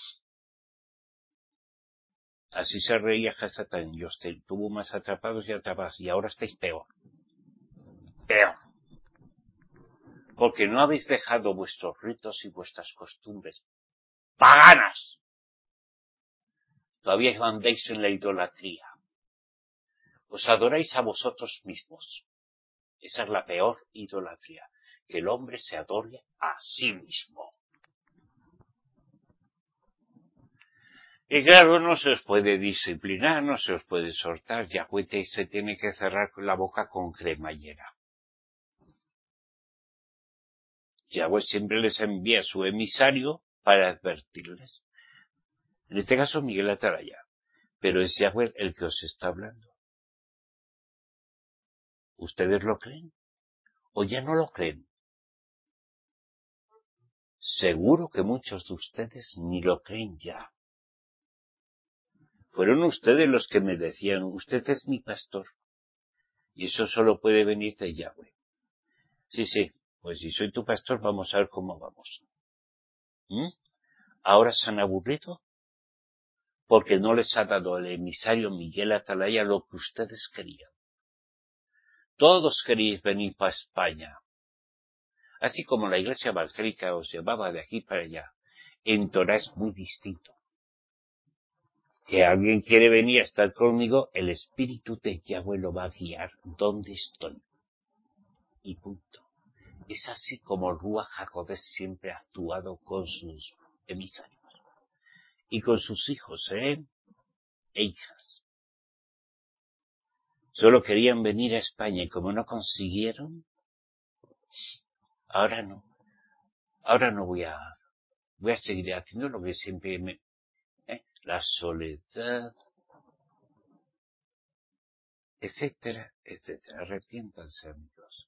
Así se reía Hasatán, y os tuvo más atrapados y atrapados, y ahora estáis peor. Peor. Porque no habéis dejado vuestros ritos y vuestras costumbres paganas. Todavía andáis en la idolatría. Os adoráis a vosotros mismos. Esa es la peor idolatría, que el hombre se adore a sí mismo. Y claro, no se os puede disciplinar, no se os puede soltar, Yahweh se tiene que cerrar la boca con cremallera. Yahweh siempre les envía su emisario para advertirles. En este caso, Miguel Atalaya. Pero es Yahweh el que os está hablando. ¿Ustedes lo creen? ¿O ya no lo creen? Seguro que muchos de ustedes ni lo creen ya. Fueron ustedes los que me decían, usted es mi pastor. Y eso solo puede venir de Yahweh. Sí, sí, pues si soy tu pastor, vamos a ver cómo vamos. ¿Mm? ¿Ahora se han aburrido? Porque no les ha dado el emisario Miguel Atalaya lo que ustedes querían. Todos queríais venir para España. Así como la iglesia evangélica os llevaba de aquí para allá. En Torah es muy distinto. Si alguien quiere venir a estar conmigo, el espíritu de Yahweh lo va a guiar donde estoy. Y punto. Es así como el Ruach HaKodesh siempre ha actuado con sus emisarios. Y con sus hijos, ¿eh? E hijas. Solo querían venir a España y como no consiguieron, ahora no. Ahora no voy a, voy a seguir haciendo lo que siempre me, ¿eh? La soledad, etcétera, etcétera. Arrepiéntanse, amigos.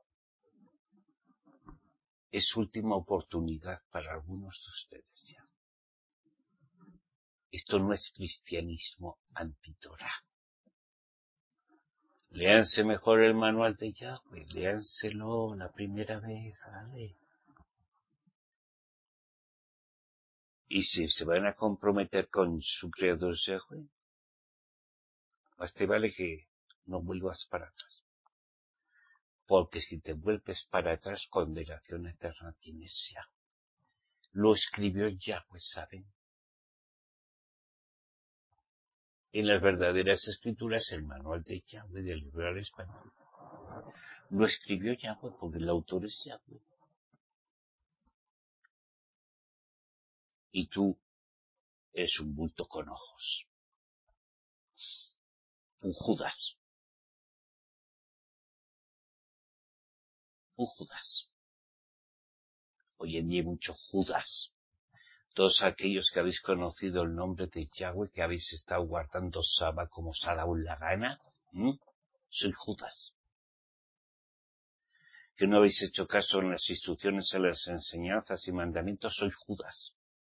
Es última oportunidad para algunos de ustedes ya. Esto no es cristianismo anti-Torah. Léanse mejor el manual de Yahweh, léanselo la primera vez, ¿vale? Y si se van a comprometer con su creador Yahweh, más te vale que no vuelvas para atrás. Porque si te vuelves para atrás, condenación eterna tienes ya. Lo escribió Yahweh, ¿saben? En las verdaderas escrituras, el manual de Yahweh del libro al español. Lo escribió Yahweh porque el autor es Yahweh. Y tú eres un bulto con ojos. Un Judas. Un Judas. Hoy en día hay muchos Judas. Todos aquellos que habéis conocido el nombre de Yahweh, que habéis estado guardando Saba como os ha dado la gana, ¿m? Soy Judas. Que no habéis hecho caso en las instrucciones, en las enseñanzas y mandamientos, soy Judas.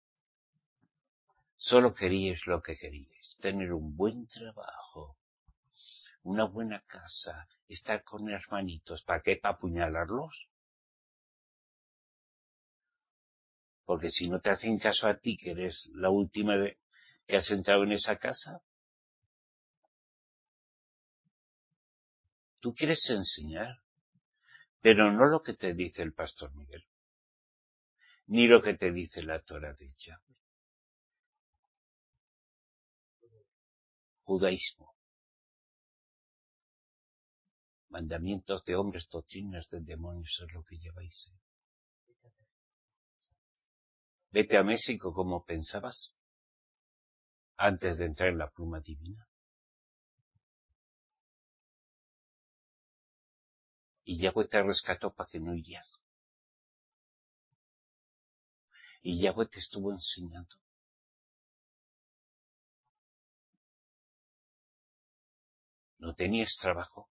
Solo queríais lo que queríais, tener un buen trabajo, una buena casa, estar con hermanitos. ¿Para qué? ¿Para apuñalarlos? Porque si no te hacen caso a ti, que eres la última de, que has entrado en esa casa, tú quieres enseñar, pero no lo que te dice el pastor Miguel, ni lo que te dice la Torah de Yahweh. Judaísmo. Mandamientos de hombres, doctrinas de demonios es lo que lleváis. Vete a México como pensabas antes de entrar en la pluma divina. Y Yahweh te rescató para que no irías. Y Yahweh te estuvo enseñando. ¿No tenías trabajo?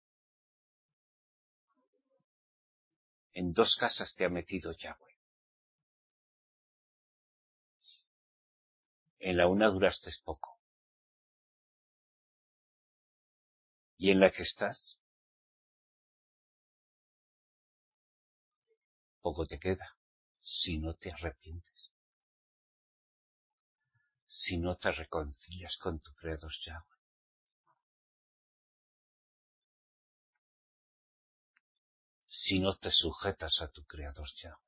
En dos casas te ha metido Yahweh. En la una duraste poco. Y en la que estás, poco te queda, si no te arrepientes, si no te reconcilias con tu Creador Yahweh. Si no te sujetas a tu Creador Yahweh.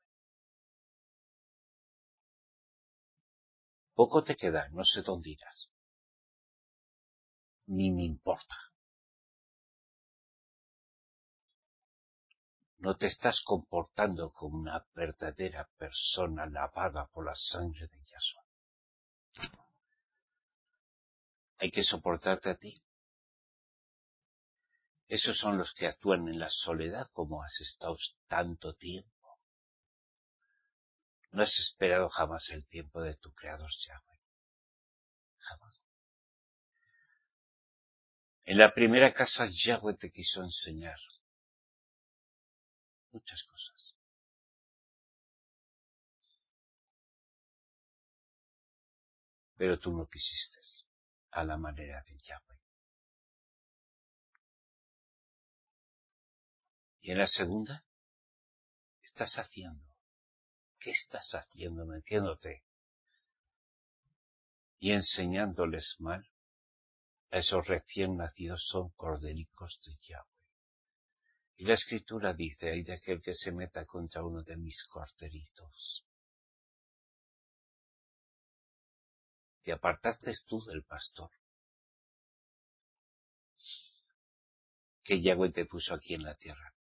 Poco te queda, no sé dónde irás. Ni me importa. No te estás comportando como una verdadera persona lavada por la sangre de Yahshua. Hay que soportarte a ti. Esos son los que actúan en la soledad como has estado tanto tiempo. No has esperado jamás el tiempo de tu Creador Yahweh. Jamás. En la primera casa Yahweh te quiso enseñar muchas cosas. Pero tú no quisiste a la manera de Yahweh. Y en la segunda, ¿qué estás haciendo? ¿Qué estás haciendo metiéndote y enseñándoles mal? A esos recién nacidos son cordericos de Yahweh. Y la Escritura dice, hay de aquel que se meta contra uno de mis corderitos. Te apartaste tú del pastor que Yahweh te puso aquí en la tierra.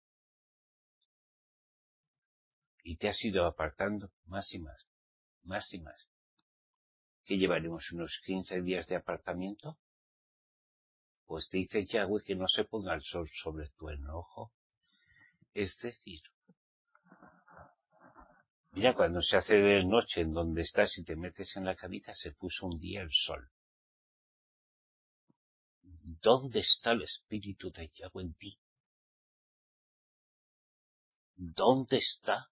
Y te has ido apartando más y más, más y más. ¿Qué llevaremos? ¿Unos quince días de apartamiento? Pues dice Yahweh que no se ponga el sol sobre tu enojo. Es decir, mira, cuando se hace de noche en donde estás y te metes en la camita, se puso un día el sol. ¿Dónde está el Espíritu de Yahweh en ti? ¿Dónde está?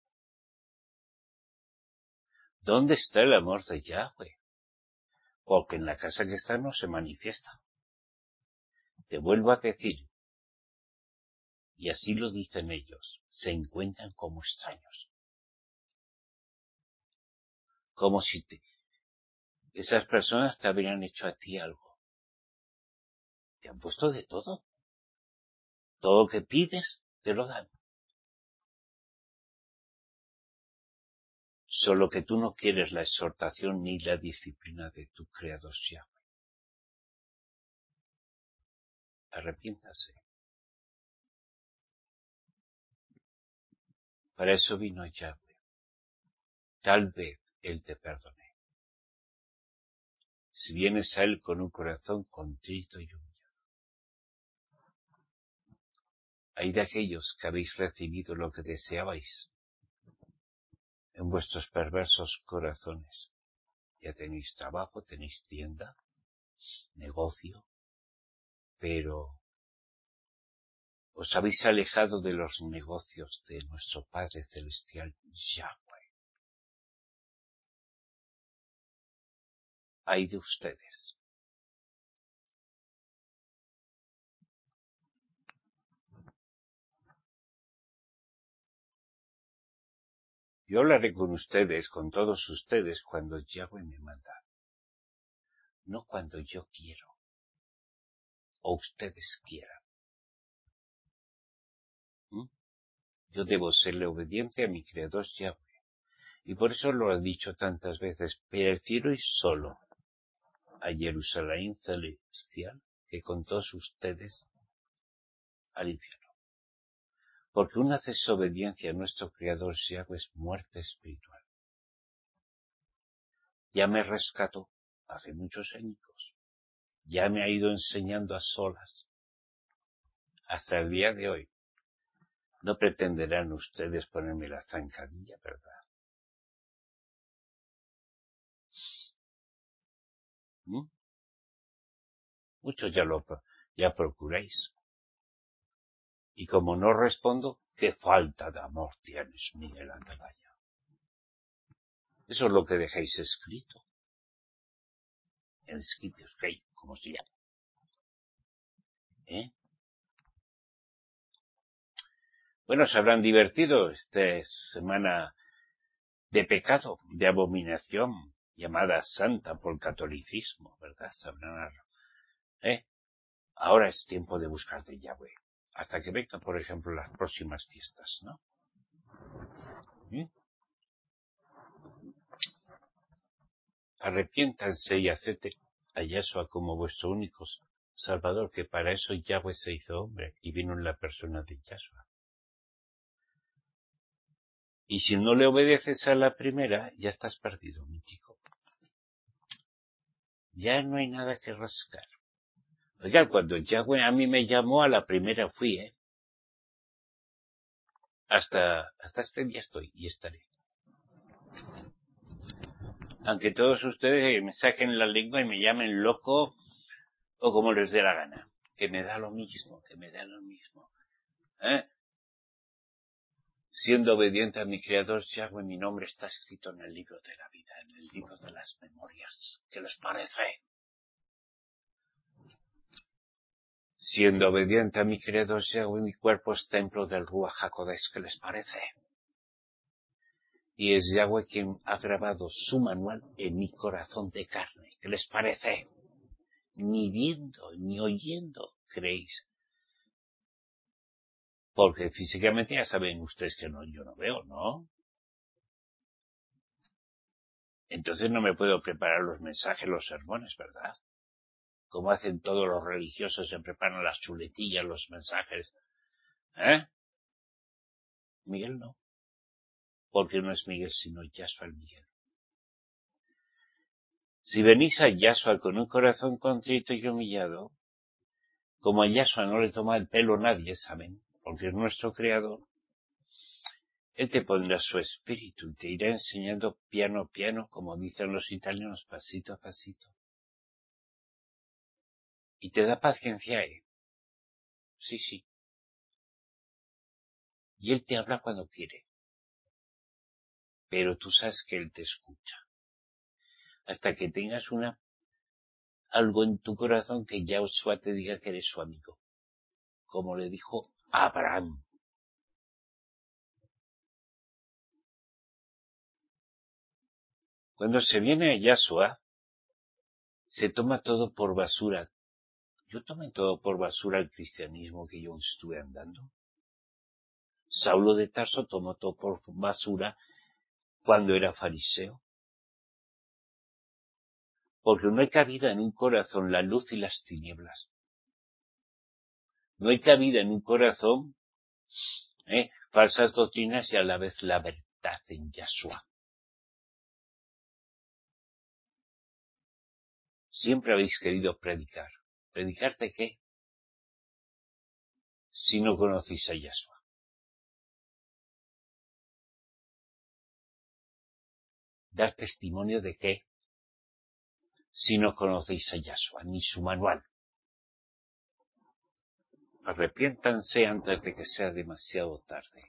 ¿Dónde está el amor de Yahweh? Porque en la casa que está no se manifiesta. Te vuelvo a decir, y así lo dicen ellos, se encuentran como extraños. Como si te, esas personas te habrían hecho a ti algo. Te han puesto de todo. Todo lo que pides, te lo dan. Solo que tú no quieres la exhortación ni la disciplina de tu Creador Yahweh. Arrepiéntase. Para eso vino Yahweh. Tal vez Él te perdone. Si vienes a Él con un corazón contrito y humillado. Hay de aquellos que habéis recibido lo que deseabais en vuestros perversos corazones. Ya tenéis trabajo, tenéis tienda, negocio, pero os habéis alejado de los negocios de nuestro Padre Celestial Yahweh. Ay de ustedes. Yo hablaré con ustedes, con todos ustedes, cuando Yahweh me manda. No cuando yo quiero, o ustedes quieran. ¿Mm? Yo debo serle obediente a mi Creador Yahweh. Y por eso lo he dicho tantas veces, prefiero ir solo a Jerusalén celestial que con todos ustedes al infierno. Porque una desobediencia a nuestro Creador Yahweh es muerte espiritual. Ya me rescató hace muchos años. Ya me ha ido enseñando a solas. Hasta el día de hoy. No pretenderán ustedes ponerme la zancadilla, ¿verdad? ¿Mm? Muchos ya lo ya procuráis. Y como no respondo, qué falta de amor tienes, Miguel Atalaya. Eso es lo que dejáis escrito. el Skypios Rey, como se llama. ¿Eh? Bueno, se habrán divertido esta semana de pecado, de abominación, llamada santa por el catolicismo, ¿verdad? Sabrán, ¿eh? Ahora es tiempo de buscar de Yahweh, hasta que vengan, por ejemplo, las próximas fiestas, ¿no? ¿Mm? Arrepiéntanse y acepten a Yahshua como vuestro único Salvador, que para eso Yahweh se hizo hombre y vino en la persona de Yahshua. Y si no le obedeces a la primera, ya estás perdido, mi chico. Ya no hay nada que rascar. Oiga, cuando Yahweh a mí me llamó, a la primera fui, ¿eh? Hasta, hasta este día estoy y estaré. Aunque todos ustedes me saquen la lengua y me llamen loco o como les dé la gana. Que me da lo mismo, que me da lo mismo. ¿Eh? Siendo obediente a mi Creador Yahweh, mi nombre está escrito en el libro de la vida, en el libro de las memorias. ¿Qué les parece? Siendo obediente a mi Creador Yahweh, mi cuerpo es templo del Ruach HaKodesh. ¿Qué les parece? Y es Yahweh quien ha grabado su manual en mi corazón de carne. ¿Qué les parece? Ni viendo, ni oyendo, creéis. Porque físicamente ya saben ustedes que no, yo no veo, ¿no? Entonces no me puedo preparar los mensajes, los sermones, ¿verdad? Como hacen todos los religiosos, se preparan las chuletillas, los mensajes. ¿Eh? Miguel no. Porque no es Miguel, sino Yahshua el Miguel. Si venís a Yahshua con un corazón contrito y humillado, como a Yahshua no le toma el pelo nadie, ¿saben? Porque es nuestro creador. Él te pondrá su espíritu y te irá enseñando piano a piano, como dicen los italianos, pasito a pasito. Y te da paciencia, ¿eh? Sí, sí. Y Él te habla cuando quiere. Pero tú sabes que Él te escucha. Hasta que tengas una algo en tu corazón que Yahshua te diga que eres su amigo. Como le dijo a Abraham. Cuando se viene a Yahshua, se toma todo por basura. Yo tomé todo por basura el cristianismo que yo estuve andando. Saulo de Tarso tomó todo por basura cuando era fariseo. Porque no hay cabida en un corazón la luz y las tinieblas. No hay cabida en un corazón ¿eh? falsas doctrinas y a la vez la verdad en Yahshua. Siempre habéis querido predicar. ¿Predicar de qué? Si no conocéis a Yahshua. ¿Dar testimonio de qué? Si no conocéis a Yahshua, ni su manual. Arrepiéntanse antes de que sea demasiado tarde.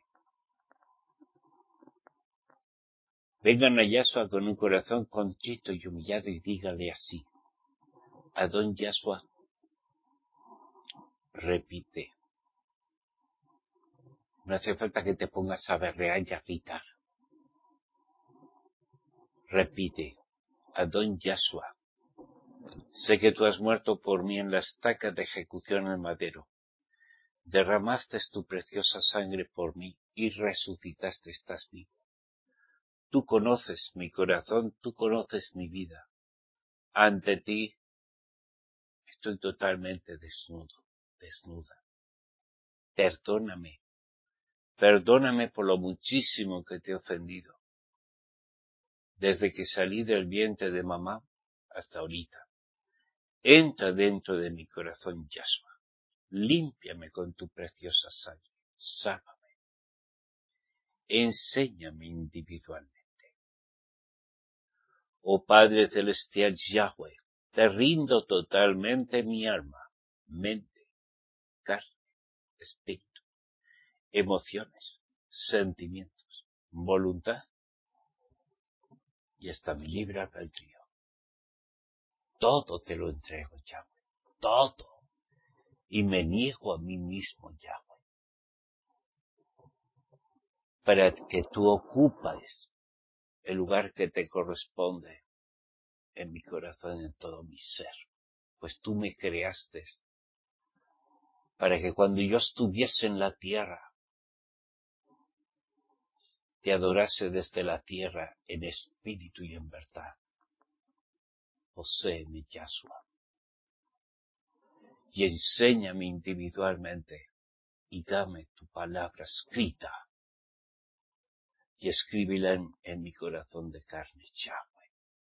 Vengan a Yahshua con un corazón contrito y humillado y dígale así. Adón Yahshua, repite. No hace falta que te pongas a berrear y a gritar. Repite. Adón Yahshua. Sé que tú has muerto por mí en la estaca de ejecución en el madero. Derramaste tu preciosa sangre por mí y resucitaste, estás vivo. Tú conoces mi corazón, tú conoces mi vida. Ante ti estoy totalmente desnudo, desnuda. Perdóname, perdóname por lo muchísimo que te he ofendido. Desde que salí del vientre de mamá hasta ahorita. Entra dentro de mi corazón, Yahshua. Límpiame con tu preciosa sangre. Sálvame. Enséñame individualmente. Oh Padre Celestial Yahweh, te rindo totalmente mi alma, mente, carne, espíritu, emociones, sentimientos, voluntad y hasta mi libre albedrío. todo te lo entrego, Yahweh, todo. Y me niego a mí mismo, Yahweh, para que tú ocupes el lugar que te corresponde en mi corazón y en todo mi ser. Pues tú me creaste para que cuando yo estuviese en la tierra, te adorase desde la tierra en espíritu y en verdad. Poséeme, Yahshua, y enséñame individualmente, y dame tu palabra escrita, y escríbela en, en mi corazón de carne, Yahweh.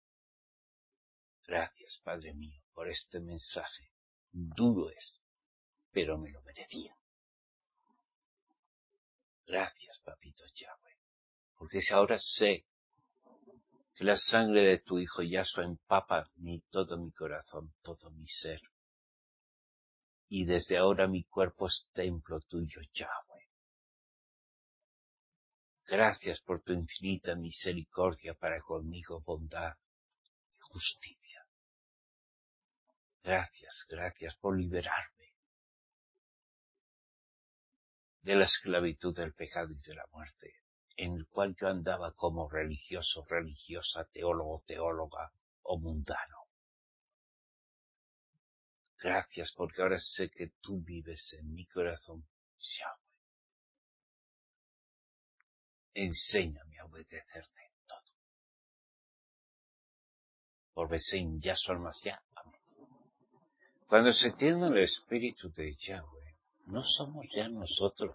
Gracias, Padre mío, por este mensaje. Duro es, pero me lo merecía. Gracias, papito Yahweh, porque ahora sé que la sangre de tu Hijo Yahshua empapa mi, todo mi corazón, todo mi ser. Y desde ahora mi cuerpo es templo tuyo, Yahweh. Gracias por tu infinita misericordia para conmigo, bondad y justicia. Gracias, gracias por liberarme de la esclavitud del pecado y de la muerte, en el cual yo andaba como religioso, religiosa, teólogo, teóloga o mundano. Gracias porque ahora sé que tú vives en mi corazón, Yahweh. Enséñame a obedecerte en todo. Por Besim Yahshua Mashiach. Amén. Cuando se tiene el Espíritu de Yahweh, no somos ya nosotros.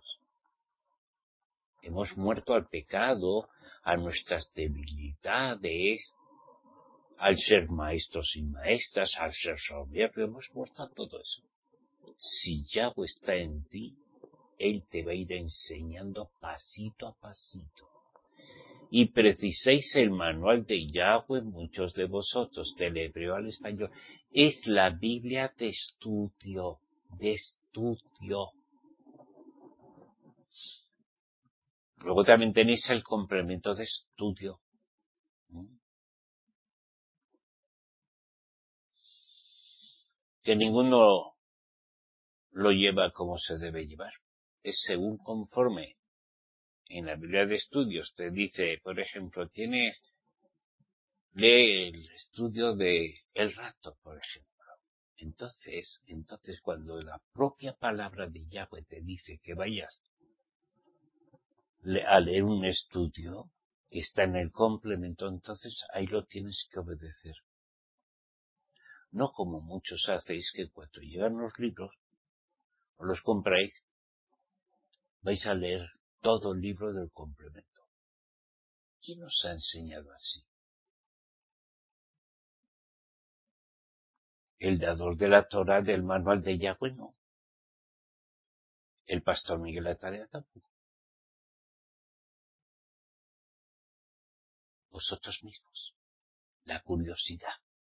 Hemos muerto al pecado, a nuestras debilidades, al ser maestros y maestras, al ser soberbios, hemos muerto a todo eso. Si Yahweh está en ti, Él te va a ir enseñando pasito a pasito. Y preciséis el manual de Yahweh, muchos de vosotros, del hebreo al español, es la Biblia de estudio, de estudio. Luego también tenéis el complemento de estudio. ¿Mm? Que ninguno lo lleva como se debe llevar. Es según conforme. En la Biblia de estudios te dice, por ejemplo, tienes, lee el estudio de El Rato, por ejemplo. Entonces, entonces cuando la propia palabra de Yahweh te dice que vayas a leer un estudio que está en el complemento, entonces ahí lo tienes que obedecer. No como muchos hacéis, que cuando llegan los libros, o los compráis, vais a leer todo el libro del complemento. ¿Quién os ha enseñado así? El dador de la Torah del manual de Yahweh no. El pastor Miguel Atarea tampoco. Vosotros mismos. La curiosidad.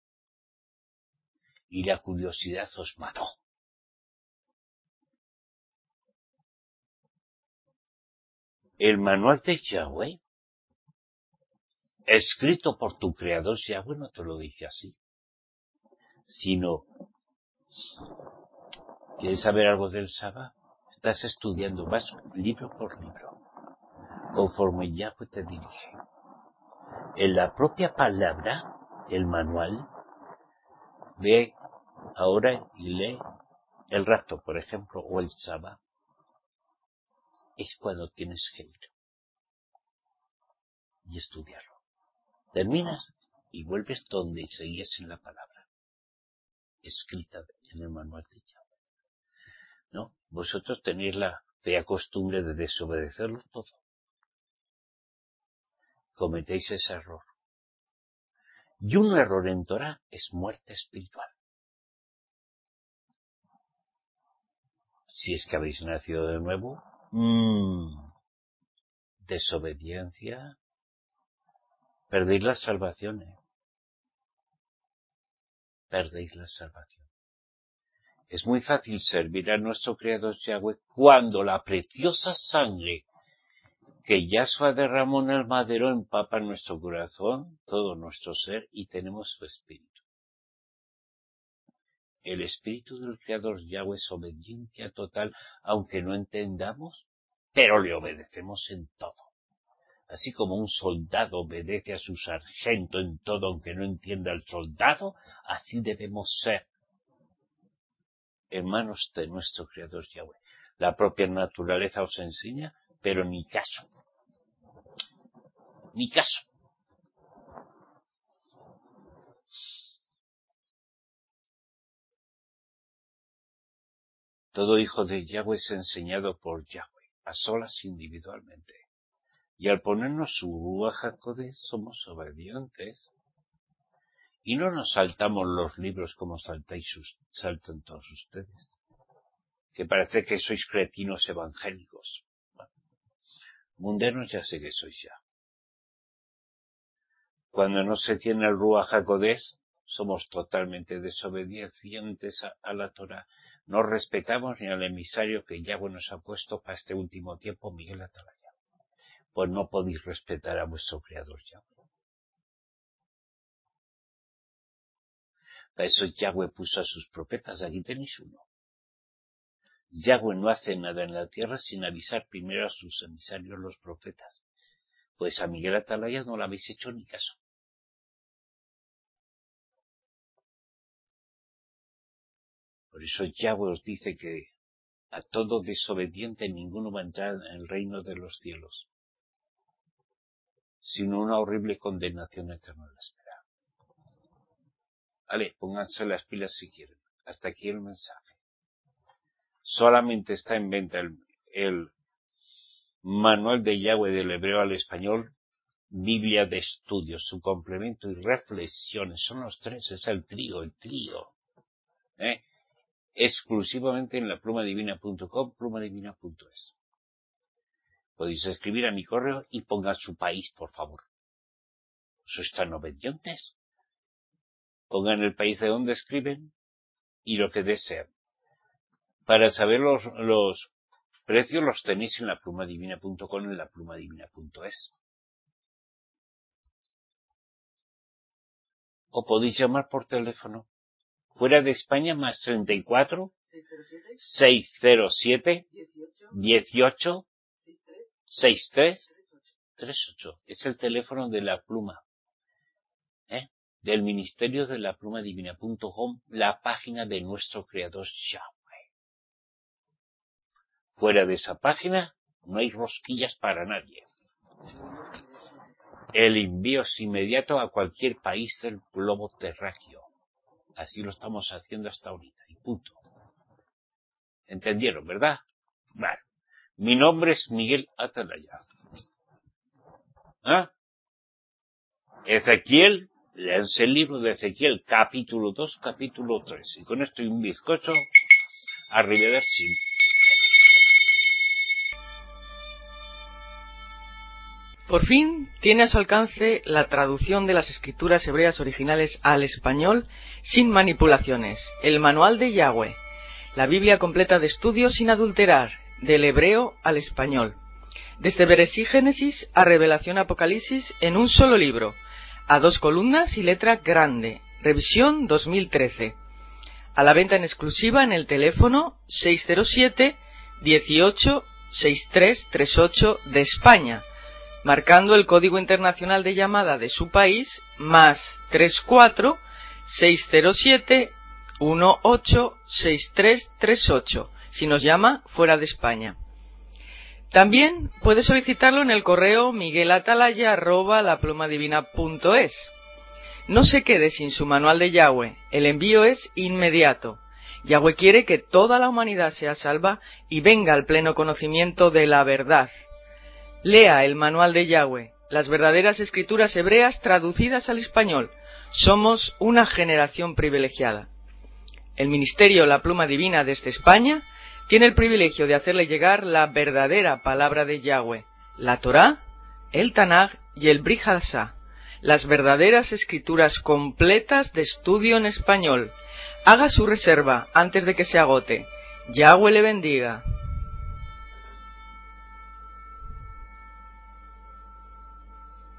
Y la curiosidad os mató. El manual de Yahweh, escrito por tu creador Yahweh, no te lo dice así. Sino, ¿quieres saber algo del Sabbat? Estás estudiando, vas libro por libro, conforme Yahweh te dirige. En la propia palabra, el manual, ve ahora y lee el rato, por ejemplo, o el Sabbat. Es cuando tienes que ir y estudiarlo. Terminas y vuelves donde seguías en la palabra, escrita en el manual de Yahweh. ¿No? Vosotros tenéis la fea costumbre de desobedecerlo todo. Cometéis ese error. Y un error en Torah es muerte espiritual. Si es que habéis nacido de nuevo, mmm, desobediencia, perdéis la salvación, ¿eh? Perdéis la salvación. Es muy fácil servir a nuestro Creador Yahweh cuando la preciosa sangre que Yahshua derramó en el madero empapa nuestro corazón, todo nuestro ser, y tenemos su espíritu. el espíritu del Creador Yahweh es obediencia total, aunque no entendamos, pero le obedecemos en todo. Así como un soldado obedece a su sargento en todo, aunque no entienda el soldado, así debemos ser hermanos de nuestro Creador Yahweh. La propia naturaleza os enseña, pero ni caso. Ni caso. Todo hijo de Yahweh es enseñado por Yahweh, a solas individualmente. Y al ponernos su Ruach HaKodesh somos obedientes. Y no nos saltamos los libros como saltáis, saltan todos ustedes. Que parece que sois cretinos evangélicos. Bueno, mundanos ya sé que sois ya. Cuando no se tiene el Ruach HaKodesh, somos totalmente desobedientes a, a la Torah. No respetamos ni al emisario que Yahweh nos ha puesto para este último tiempo, Miguel Atalaya. Pues no podéis respetar a vuestro Creador Yahweh. Para eso Yahweh puso a sus profetas. Aquí tenéis uno. Yahweh no hace nada en la tierra sin avisar primero a sus emisarios, los profetas. Pues a Miguel Atalaya no le habéis hecho ni caso. Por eso Yahweh os dice que a todo desobediente ninguno va a entrar en el reino de los cielos, sino una horrible condenación eterna la espera. Vale, pónganse las pilas si quieren. Hasta aquí el mensaje. Solamente está en venta el, el manual de Yahweh del hebreo al español, Biblia de estudios, su complemento y reflexiones. Son los tres, es el trío, el trío. ¿Eh? Exclusivamente en la pluma divina punto com, pluma divina punto es. Podéis escribir a mi correo y pongan su país, por favor. ¿Sois tan obedientes? Pongan el país de donde escriben y lo que desean. Para saber los, los precios los tenéis en la pluma divina punto com, en la pluma divina punto es. O podéis llamar por teléfono. Fuera de España, más treinta y cuatro, seiscientos siete, dieciocho, sesenta y tres, treinta y ocho. Es el teléfono de la pluma. ¿Eh? Del Ministerio de la Pluma Divina punto com, la página de nuestro Creador Yahweh. Fuera de esa página no hay rosquillas para nadie. El envío es inmediato a cualquier país del globo terráqueo. Así lo estamos haciendo hasta ahorita, y punto. ¿Entendieron, verdad? Vale. Mi nombre es Miguel Atalaya. ¿Ah? Ezequiel, léanse el libro de Ezequiel, capítulo dos, capítulo tres. Y con esto y un bizcocho, arrivederci. Por fin tiene a su alcance la traducción de las escrituras hebreas originales al español sin manipulaciones, el Manual de Yahweh, la Biblia completa de estudio sin adulterar, del hebreo al español, desde Bereshit Génesis a Revelación Apocalipsis en un solo libro, a dos columnas y letra grande, revisión dos mil trece, a la venta en exclusiva en el teléfono seis cero siete, dieciocho, sesenta y tres treinta y ocho de España, marcando el código internacional de llamada de su país, más treinta y cuatro, seiscientos siete, dieciocho, sesenta y tres treinta y ocho, si nos llama fuera de España. También puede solicitarlo en el correo miguelatalaya arroba la pluma divina punto es. No se quede sin su manual de Yahweh, el envío es inmediato. Yahweh quiere que toda la humanidad sea salva y venga al pleno conocimiento de la verdad. Lea el manual de Yahweh, las verdaderas escrituras hebreas traducidas al español. Somos una generación privilegiada. El Ministerio La Pluma Divina desde España tiene el privilegio de hacerle llegar la verdadera palabra de Yahweh, la Torá, el Tanaj y el Brit Hadashah, las verdaderas escrituras completas de estudio en español. Haga su reserva antes de que se agote. Yahweh le bendiga.